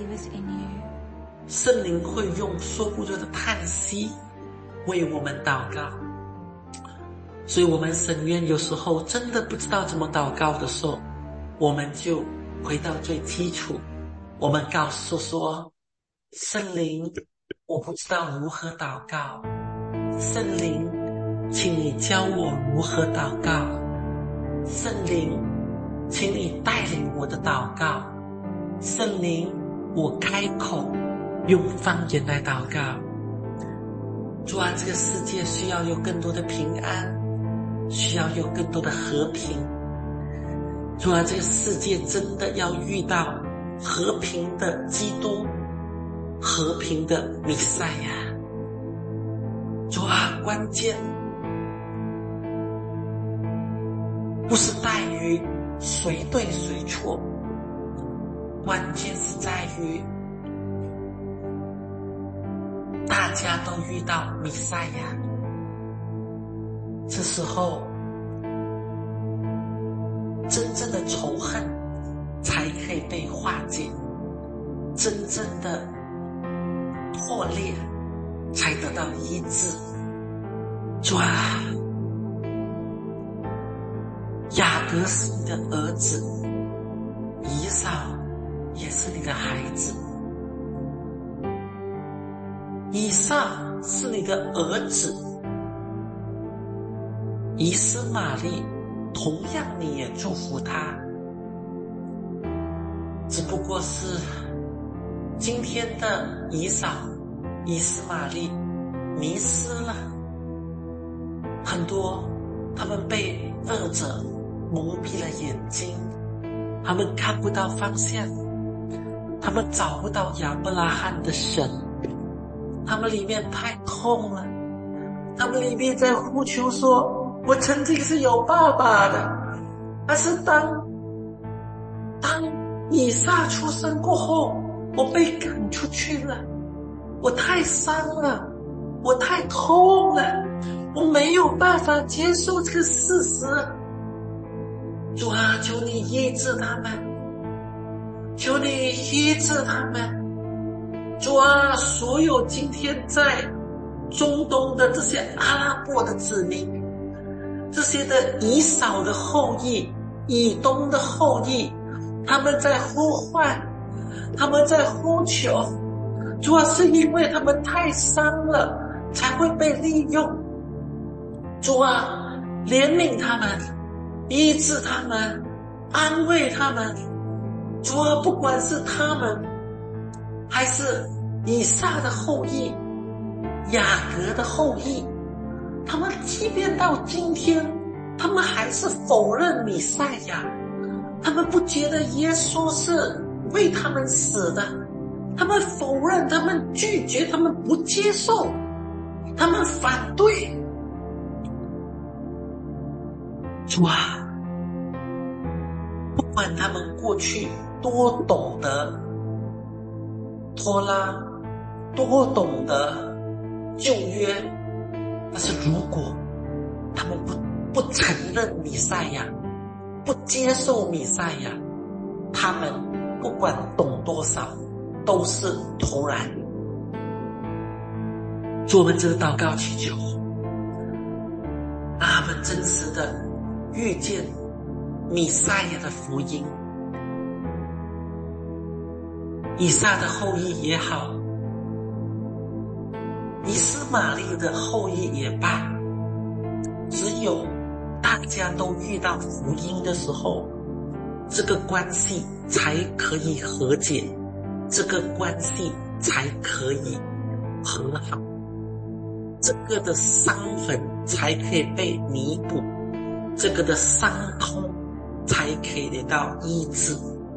[SPEAKER 1] 圣灵会用说不出的叹息为我们祷告。所以我们深渊有时候真的不知道怎么祷告的时候，我们就回到最基础，我们告诉说，圣灵，我不知道如何祷告，圣灵，请你教我如何祷告，圣灵，请你带领我的祷告，圣灵，我开口用方言来祷告。主啊，这个世界需要有更多的平安，需要有更多的和平。主啊，这个世界真的要遇到和平的基督，和平的弥赛亚。主啊，关键不是在于谁对谁错，关键是在于大家都遇到弥赛亚。这时候真正的仇恨才可以被化解，真正的破裂才得到医治。主啊，雅各是你的儿子，以扫也是你的孩子，以撒是你的儿子，以斯玛利同样你也祝福他，只不过是今天的以扫以斯玛利迷失了，很多他们被恶者蒙蔽了眼睛，他们看不到方向，他们找不到亚伯拉罕的神，他们里面太痛了，他们里面在呼求说，我曾经是有爸爸的，但是当当以撒出生过后，我被赶出去了，我太伤了，我太痛了，我没有办法接受这个事实。主啊，求你医治他们，求你医治他们。主啊，所有今天在中东的这些阿拉伯的子民，这些的以扫的后裔，以东的后裔，他们在呼唤，他们在呼求。主啊，是因为他们太伤了，才会被利用。主啊，怜悯他们，医治他们，安慰他们。主啊，不管是他们还是以撒的后裔，雅各的后裔，他们即便到今天，他们还是否认弥赛亚，他们不觉得耶稣是为他们死的，他们否认，他们拒绝，他们不接受，他们反对。主啊，不管他们过去多懂得托拉，多懂得旧约，但是如果他们不不承认弥赛亚，不接受弥赛亚，他们不管懂多少都是徒然。做我们这个祷告祈求，让他们真实的遇见弥赛亚的福音。以撒的后裔也好，以斯玛利的后裔也罢，只有大家都遇到福音的时候，这个关系才可以和解，这个关系才可以和好，这个的伤痕才可以被弥补，这个的伤痛才可以得到医治。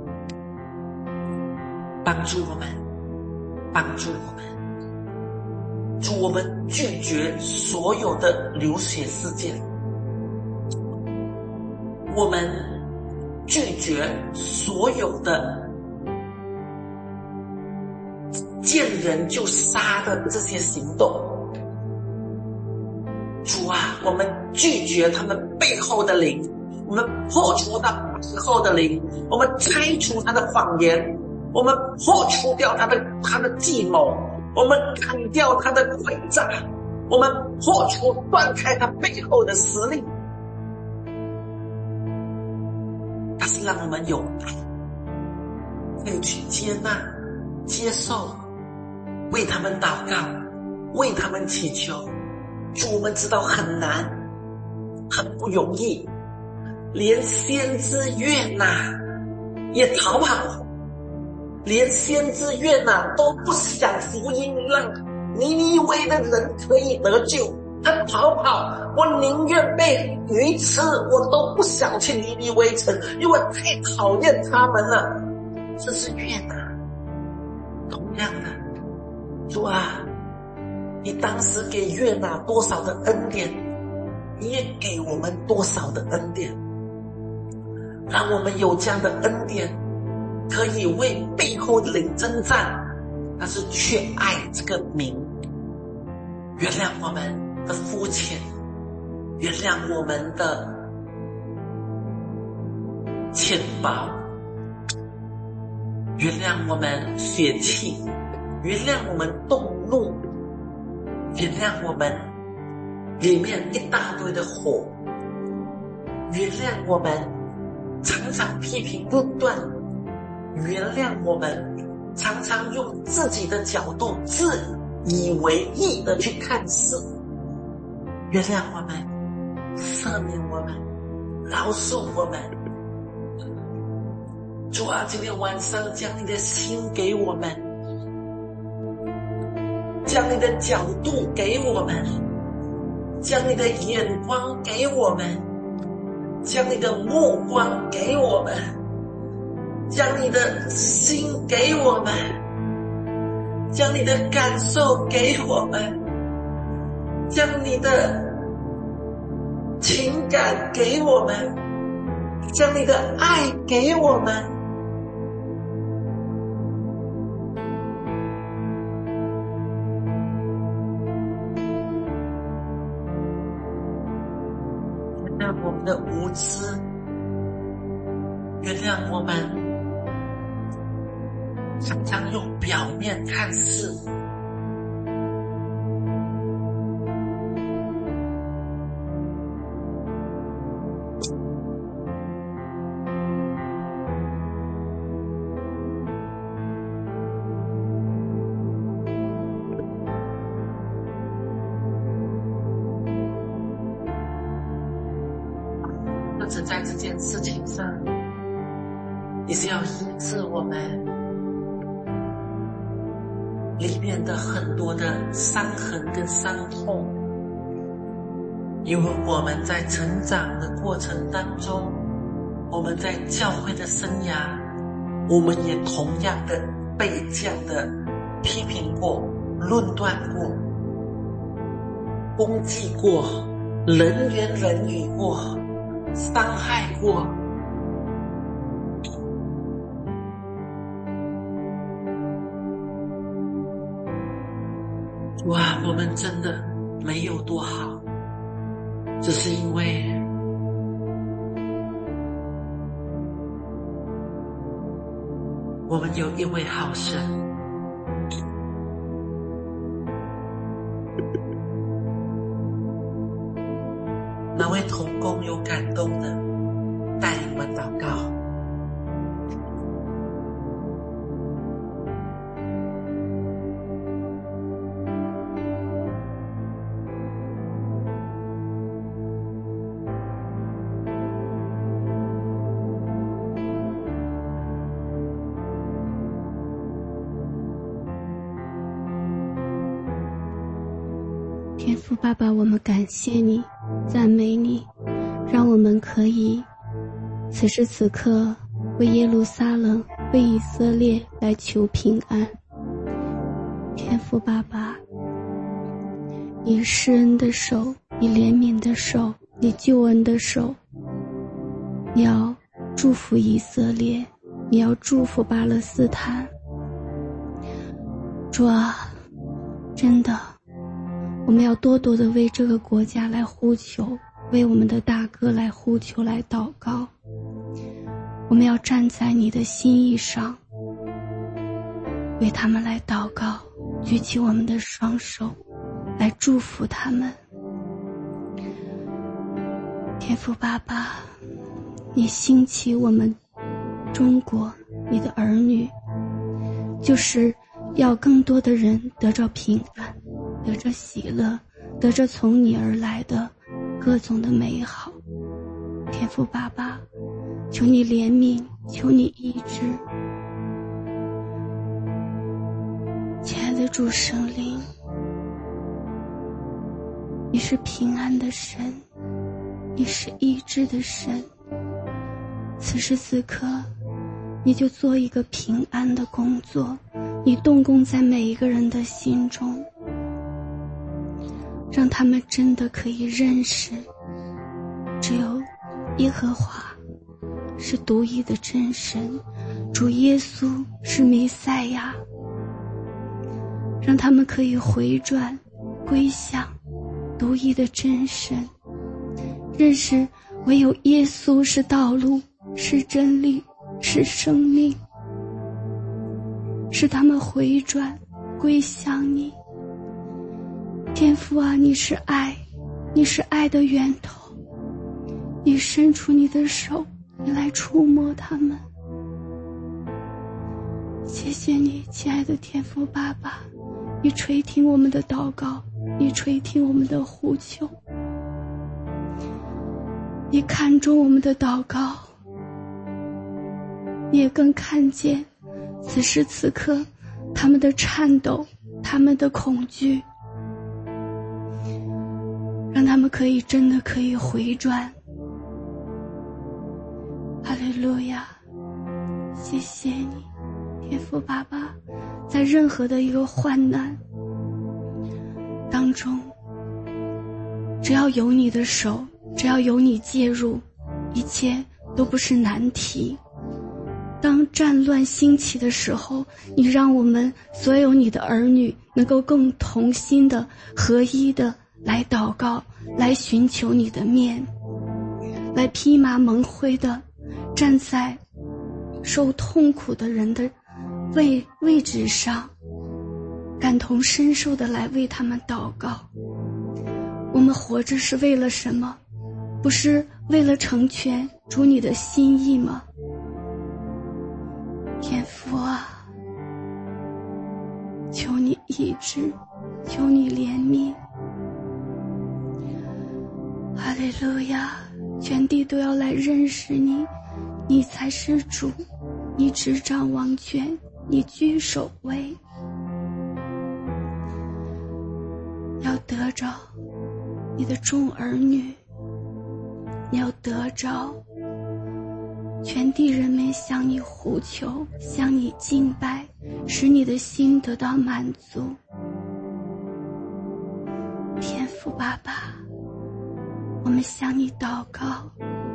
[SPEAKER 1] 帮助我们，帮助我们，主，我们拒绝所有的流血事件，我们拒绝所有的见人就杀的这些行动。主啊，我们拒绝他们背后的灵，我们破除他背后的灵，我们拆除他的谎言，我们破除掉他的他的计谋，我们砍掉他的诡诈，我们破除断开他背后的实力。但是让我们有爱，可以去接纳、接受，为他们祷告，为他们祈求。主，我们知道很难，很不容易，连先知约拿也逃跑，连先知约拿都不想福音让尼尼微的人可以得救，他逃跑，我宁愿被鱼吃，我都不想去尼尼微城，因为太讨厌他们了。这是约拿。同样的，主啊，你当时给约拿多少的恩典，你也给我们多少的恩典，让我们有这样的恩典，可以为背后的灵征战，但是却爱这个名。原谅我们的肤浅，原谅我们的浅薄，原谅我们血气，原谅我们动怒，原谅我们里面一大堆的火，原谅我们常常批评论断，原谅我们常常用自己的角度自以为意的去看事，原谅我们，赦免我们，饶恕我们。主啊，今天晚上将你的心给我们， 将你的角度给我们，将你的眼光给我们，将你的目光给我们，将你的心给我们，将你的感受给我们，将你的情感给我们，将你的爱给我们。原谅我们的无知，原谅我们常常用表面看事，或者在这件事情上，你是要医治我们里面的很多的伤痕跟伤痛，因为我们在成长的过程当中，我们在教会的生涯，我们也同样的被这样的批评过、论断过、攻击过、人言人语过、伤害过。哇，我们真的没有多好，只是因为我们有一位好神，哪位同工有感动的带领我们祷告。
[SPEAKER 6] 天父爸爸，我们感谢你，赞美你，让我们可以此时此刻为耶路撒冷、为以色列来求平安。天父爸爸，你施恩的手，你怜悯的手，你救恩的手，你要祝福以色列，你要祝福巴勒斯坦。主啊，真的我们要多多的为这个国家来呼求，为我们的大哥来呼求，来祷告。我们要站在你的心意上，为他们来祷告，举起我们的双手来祝福他们。天父爸爸，你兴起我们中国你的儿女，就是要更多的人得着平安，得着喜乐，得着从你而来的各种的美好。天父爸爸，求你怜悯，求你医治。亲爱的主圣灵，你是平安的神，你是医治的神。此时此刻，你就做一个平安的工作，你动工在每一个人的心中，让他们真的可以认识，只有耶和华是独一的真神，主耶稣是弥赛亚，让他们可以回转归向独一的真神，认识唯有耶稣是道路，是真理，是生命，使他们回转归向你。天父啊，你是爱，你是爱的源头，你伸出你的手，你来触摸他们。谢谢你，亲爱的天父爸爸，你垂听我们的祷告，你垂听我们的呼求，你看重我们的祷告，你也更看见此时此刻他们的颤抖， 他们的恐惧，让他们可以真的可以回转。哈利路亚，谢谢你，天父爸爸，在任何的一个患难当中，只要有你的手，只要有你介入，一切都不是难题。当战乱兴起的时候，你让我们所有你的儿女能够更同心的合一的来祷告，来寻求你的面，来披麻蒙灰的站在受痛苦的人的位位置上，感同身受的来为他们祷告。我们活着是为了什么？不是为了成全主你的心意吗？天父啊，求你医治，求你怜悯。哈利路亚，全地都要来认识你，你才是主，你执掌王权，你居首位。要得着你的众儿女，你要得着全地人民向你呼求，向你敬拜，使你的心得到满足。天父爸爸，我们向你祷告。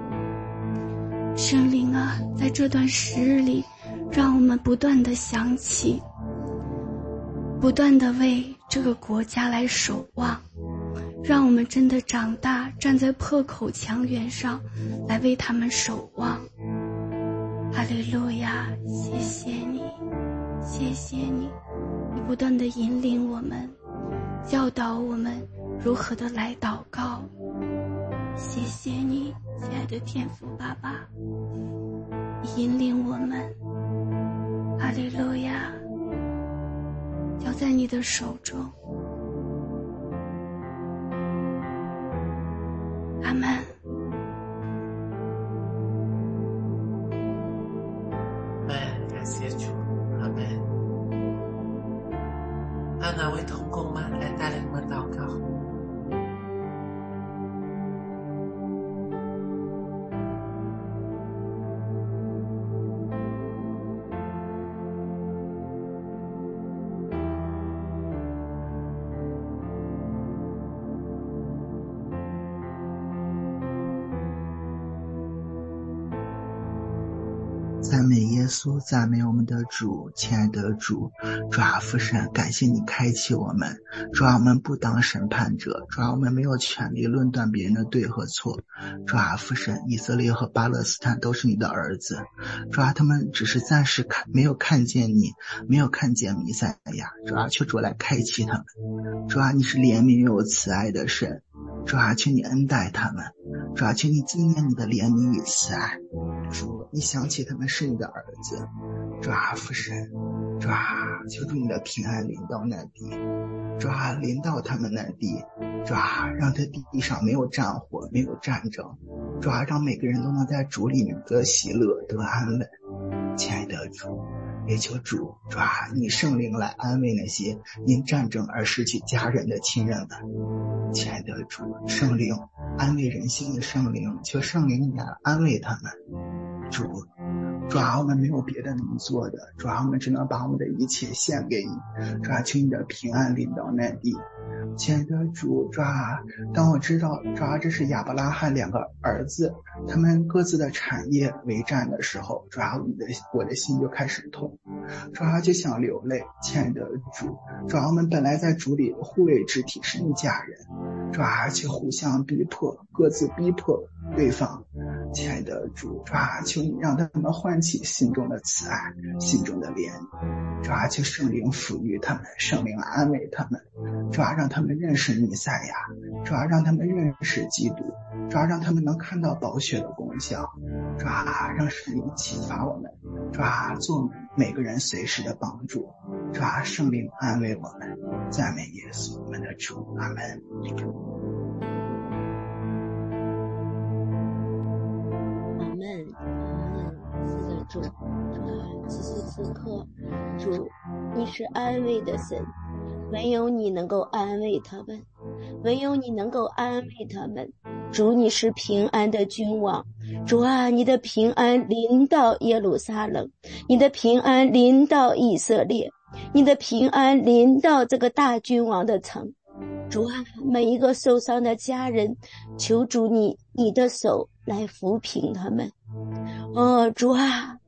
[SPEAKER 6] 圣灵啊，在这段时日里，让我们不断地想起，不断地为这个国家来守望，让我们真的长大，站在破口墙垣上来为他们守望。哈利路亚，谢谢你，谢谢你，你不断地引领我们，教导我们如何的来祷告。谢谢你，亲爱的天父爸爸，引领我们。哈利路亚，交在你的手中。阿们。
[SPEAKER 1] 感谢主，阿们。还有哪位同工吗？来带领我们祷告。
[SPEAKER 5] 赞美耶稣，赞美我们的主，亲爱的主，主啊，父神，感谢你开启我们，主啊，我们不当审判者，主啊，我们没有权利论断别人的对和错，主啊，父神，以色列和巴勒斯坦都是你的儿子，主啊，他们只是暂时看没有看见你，没有看见弥赛亚，主啊，求主来开启他们，主啊，你是怜悯又有慈爱的神，主啊，求你恩待他们，主啊，求你纪念你的怜悯与慈爱，主，你想起他们是你的儿子，主啊，父神，主啊，求主你的平安临到那地，主啊，临到他们那地，主啊，让这地上没有战火，没有战争，主啊，让每个人都能在主里面得喜乐，得安稳。亲爱的主，也求主，主啊，你圣灵来安慰那些因战争而失去家人的亲人们。亲爱的主，圣灵安慰人心的圣灵，求圣灵来安慰他们。主，主啊，我们没有别的能做的，主啊，我们只能把我们的一切献给你，主啊，求你的平安临到那地。亲爱的主，主啊，当我知道主啊，这是亚伯拉罕两个儿子他们各自的产业为战的时候，主啊，我的我的心就开始痛，主啊，就想流泪。亲爱的主，主啊，我们本来在主里互为肢体，是一家人，主啊，却互相逼迫，各自逼迫对方。亲爱的主，主啊，求你让他们唤起心中的慈爱，心中的怜悯，主啊，求圣灵抚育他们，圣灵安慰他们，主啊，让他们认识弥赛亚，主啊，让他们认识基督，主啊，让他们能看到宝血的功效，主啊，让圣灵启发我们，主啊，做每个人随时的帮助，主啊，圣灵安慰我们。赞美耶稣，我们的主，阿们。
[SPEAKER 7] 阿们，阿们，是的，主，主啊，此时此刻，主，你是安慰的神， 唯有你能够安慰他们，唯有你能够安慰他们。主，你是平安的君王，主啊，你的平安临到耶路撒冷，你的平安临到以色列，你的平安临到这个大君王的城。主啊，每一个受伤的家人，求主你你的手来抚平他们。哦，主啊，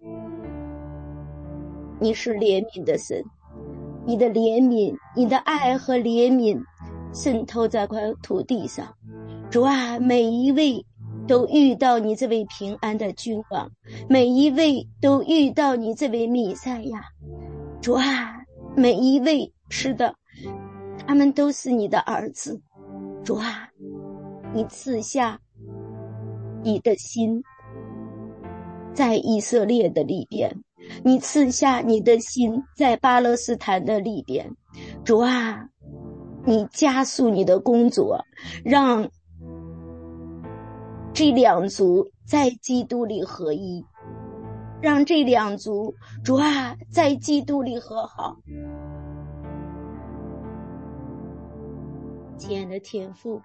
[SPEAKER 7] 你是怜悯的神，你的怜悯，你的爱和怜悯渗透在块土地上。主啊，每一位都遇到你这位平安的君王，每一位都遇到你这位弥赛亚。主啊，每一位，是的，他们都是你的儿子。主啊，你赐下你的心在以色列的里边，你赐下你的心在巴勒斯坦的里边。主啊，你加速你的工作，让这两族在基督里合一，让这两族，主啊，在基督里和好。亲爱的天父，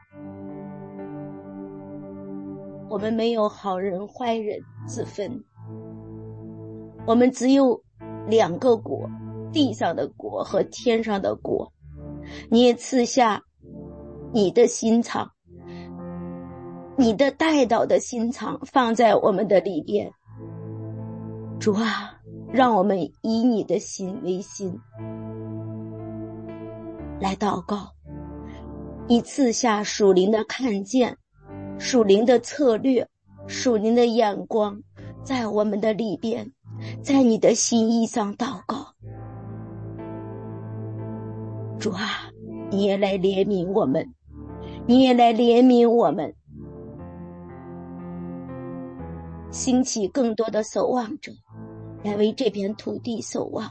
[SPEAKER 7] 我们没有好人坏人之分，我们只有两个国，地上的国和天上的国。你也赐下你的心肠，你的带导的心肠放在我们的里边。主啊，让我们以你的心为心来祷告，你赐下属灵的看见，属灵的策略，属灵的眼光在我们的里边，在你的心意上祷告。主啊，你也来怜悯我们，你也来怜悯我们，兴起更多的守望者来为这片土地守望。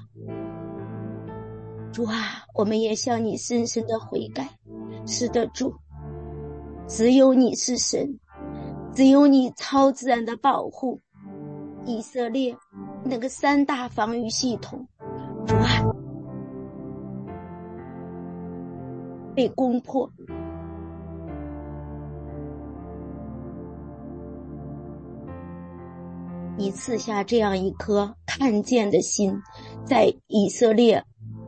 [SPEAKER 7] 主啊，我们也向你深深的悔改。是的，主，只有你是神，只有你超自然的保护以色列那个三大防御系统，主啊，被攻破。你赐下这样一颗看见的心，在以色列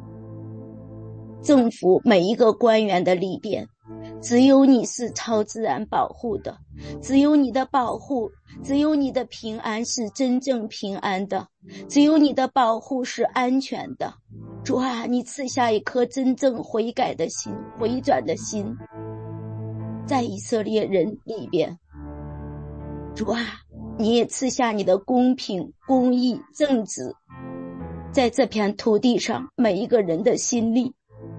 [SPEAKER 7] 政府每一个官员的里边，只有你是超自然保护的，只有你的保护，只有你的平安是真正平安的，只有你的保护是安全的。主啊，你赐下一颗真正悔改的心，回转的心，在以色列人里边。主啊，你也赐下你的公平、公义、正直，在这片土地上每一个人的心里。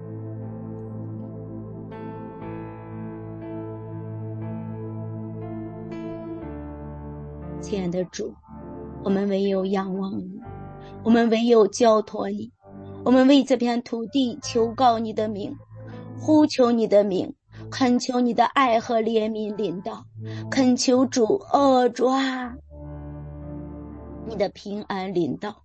[SPEAKER 7] 亲爱的主，我们唯有仰望你，我们唯有交托你，我们为这片土地求告你的名，呼求你的名，恳求你的爱和怜悯临到，恳求主，哦主啊，你的平安临到。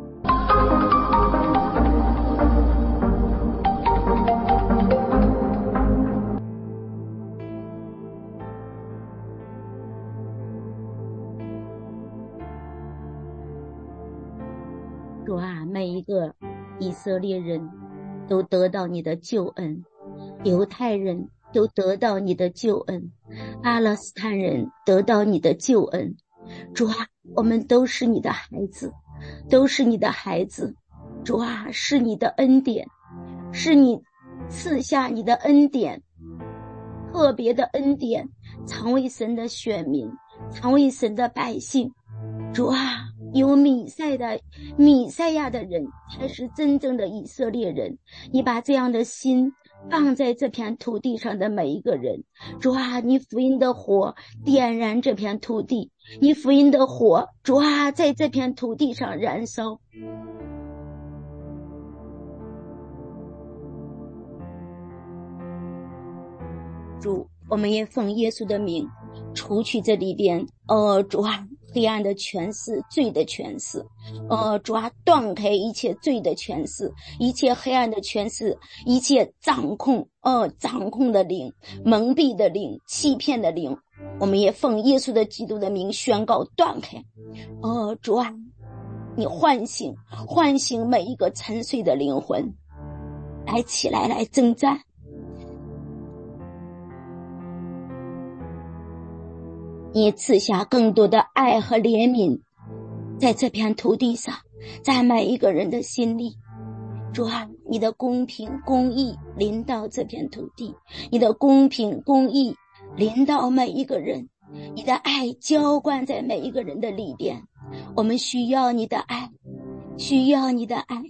[SPEAKER 7] 主啊，每一个以色列人都得到你的救恩，犹太人都得到你的救恩，巴勒斯坦人得到你的救恩。主啊，我们都是你的孩子，都是你的孩子。主啊，是你的恩典，是你赐下你的恩典，特别的恩典，常为神的选民，常为神的百姓。主啊，有弥赛的弥赛亚的人才是真正的以色列人，你把这样的心放在这片土地上的每一个人。主啊，你福音的火点燃这片土地，你福音的火，主啊，在这片土地上燃烧。主，我们也奉耶稣的名除去这里边哦主啊黑暗的权势、罪的权势，呃，主啊，断开一切罪的权势，一切黑暗的权势，一切掌控，呃，掌控的灵、蒙蔽的灵、欺骗的灵，我们也奉耶稣的基督的名宣告断开。呃，主啊，你唤醒，唤醒每一个沉睡的灵魂，来起来，来征战。你赐下更多的爱和怜悯，在这片土地上，在每一个人的心里。主啊，你的公平公义临到这片土地，你的公平公义临到每一个人，你的爱浇灌在每一个人的里边。我们需要你的爱，需要你的爱。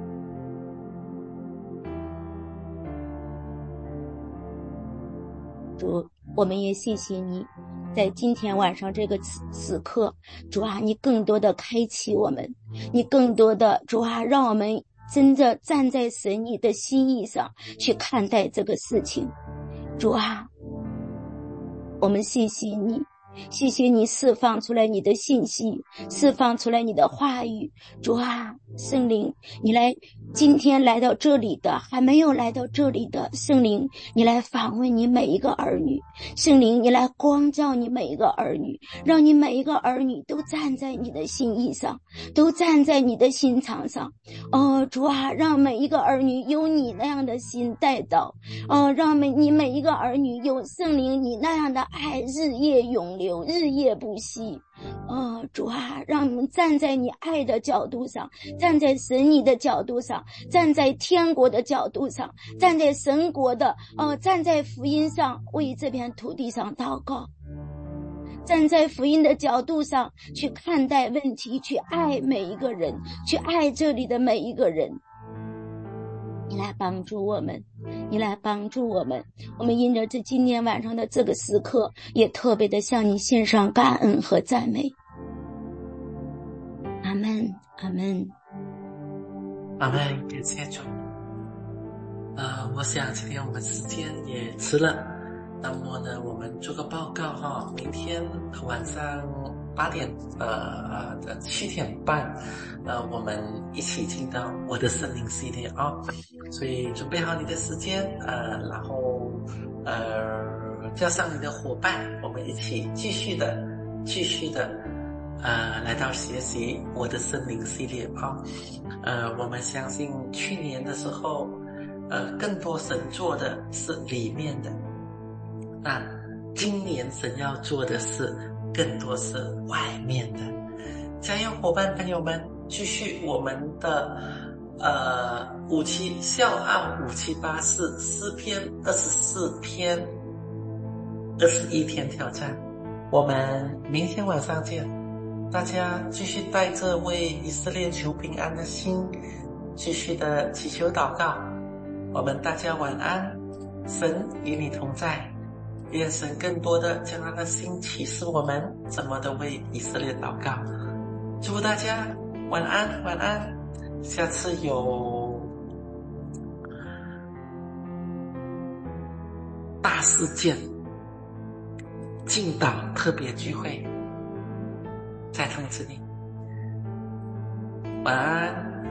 [SPEAKER 7] 主，我们也谢谢你，在今天晚上这个此此刻，主啊，你更多的开启我们，你更多的主啊，让我们真的站在神你的心意上去看待这个事情。主啊，我们谢谢你，谢谢你释放出来你的信息，释放出来你的话语。主啊，圣灵，你来今天来到这里的，还没有来到这里的圣灵，你来访问你每一个儿女，圣灵，你来光照你每一个儿女，让你每一个儿女都站在你的心意上，都站在你的心肠上。哦，主啊，让每一个儿女有你那样的心带到，哦，让每你每一个儿女有圣灵你那样的爱日夜永流，日夜不息。哦，主啊，让我们站在你爱的角度上，站在神你的角度上，站在天国的角度上，站在神国的呃，站在福音上，为这片土地上祷告，站在福音的角度上去看待问题，去爱每一个人，去爱这里的每一个人。你来帮助我们，你来帮助我们。我们因着这今天晚上的这个时刻，也特别的向你献上感恩和赞美。阿们，阿们，
[SPEAKER 1] 阿们，感谢主。呃，我想今天我们时间也迟了，那么呢，我们做个报告哈，明天晚上八点呃呃七点半，呃，我们一起进到我的森林系列啊、哦，所以准备好你的时间，呃，然后呃叫上你的伙伴，我们一起继续的继续的呃来到学习我的森林系列啊、哦，呃，我们相信去年的时候，呃，更多神做的是里面的。那今年神要做的是更多是外面的。加油伙伴朋友们，继续我们的呃五七笑傲五七八四诗篇二十四篇二十一天挑战，我们明天晚上见。大家继续带着为以色列求平安的心，继续的祈求祷告。我们大家晚安，神与你同在。愿神更多的将他的心启示我们怎么的为以色列祷告。祝福大家晚安晚安，下次有大事件进岛特别聚会再通知你。晚安。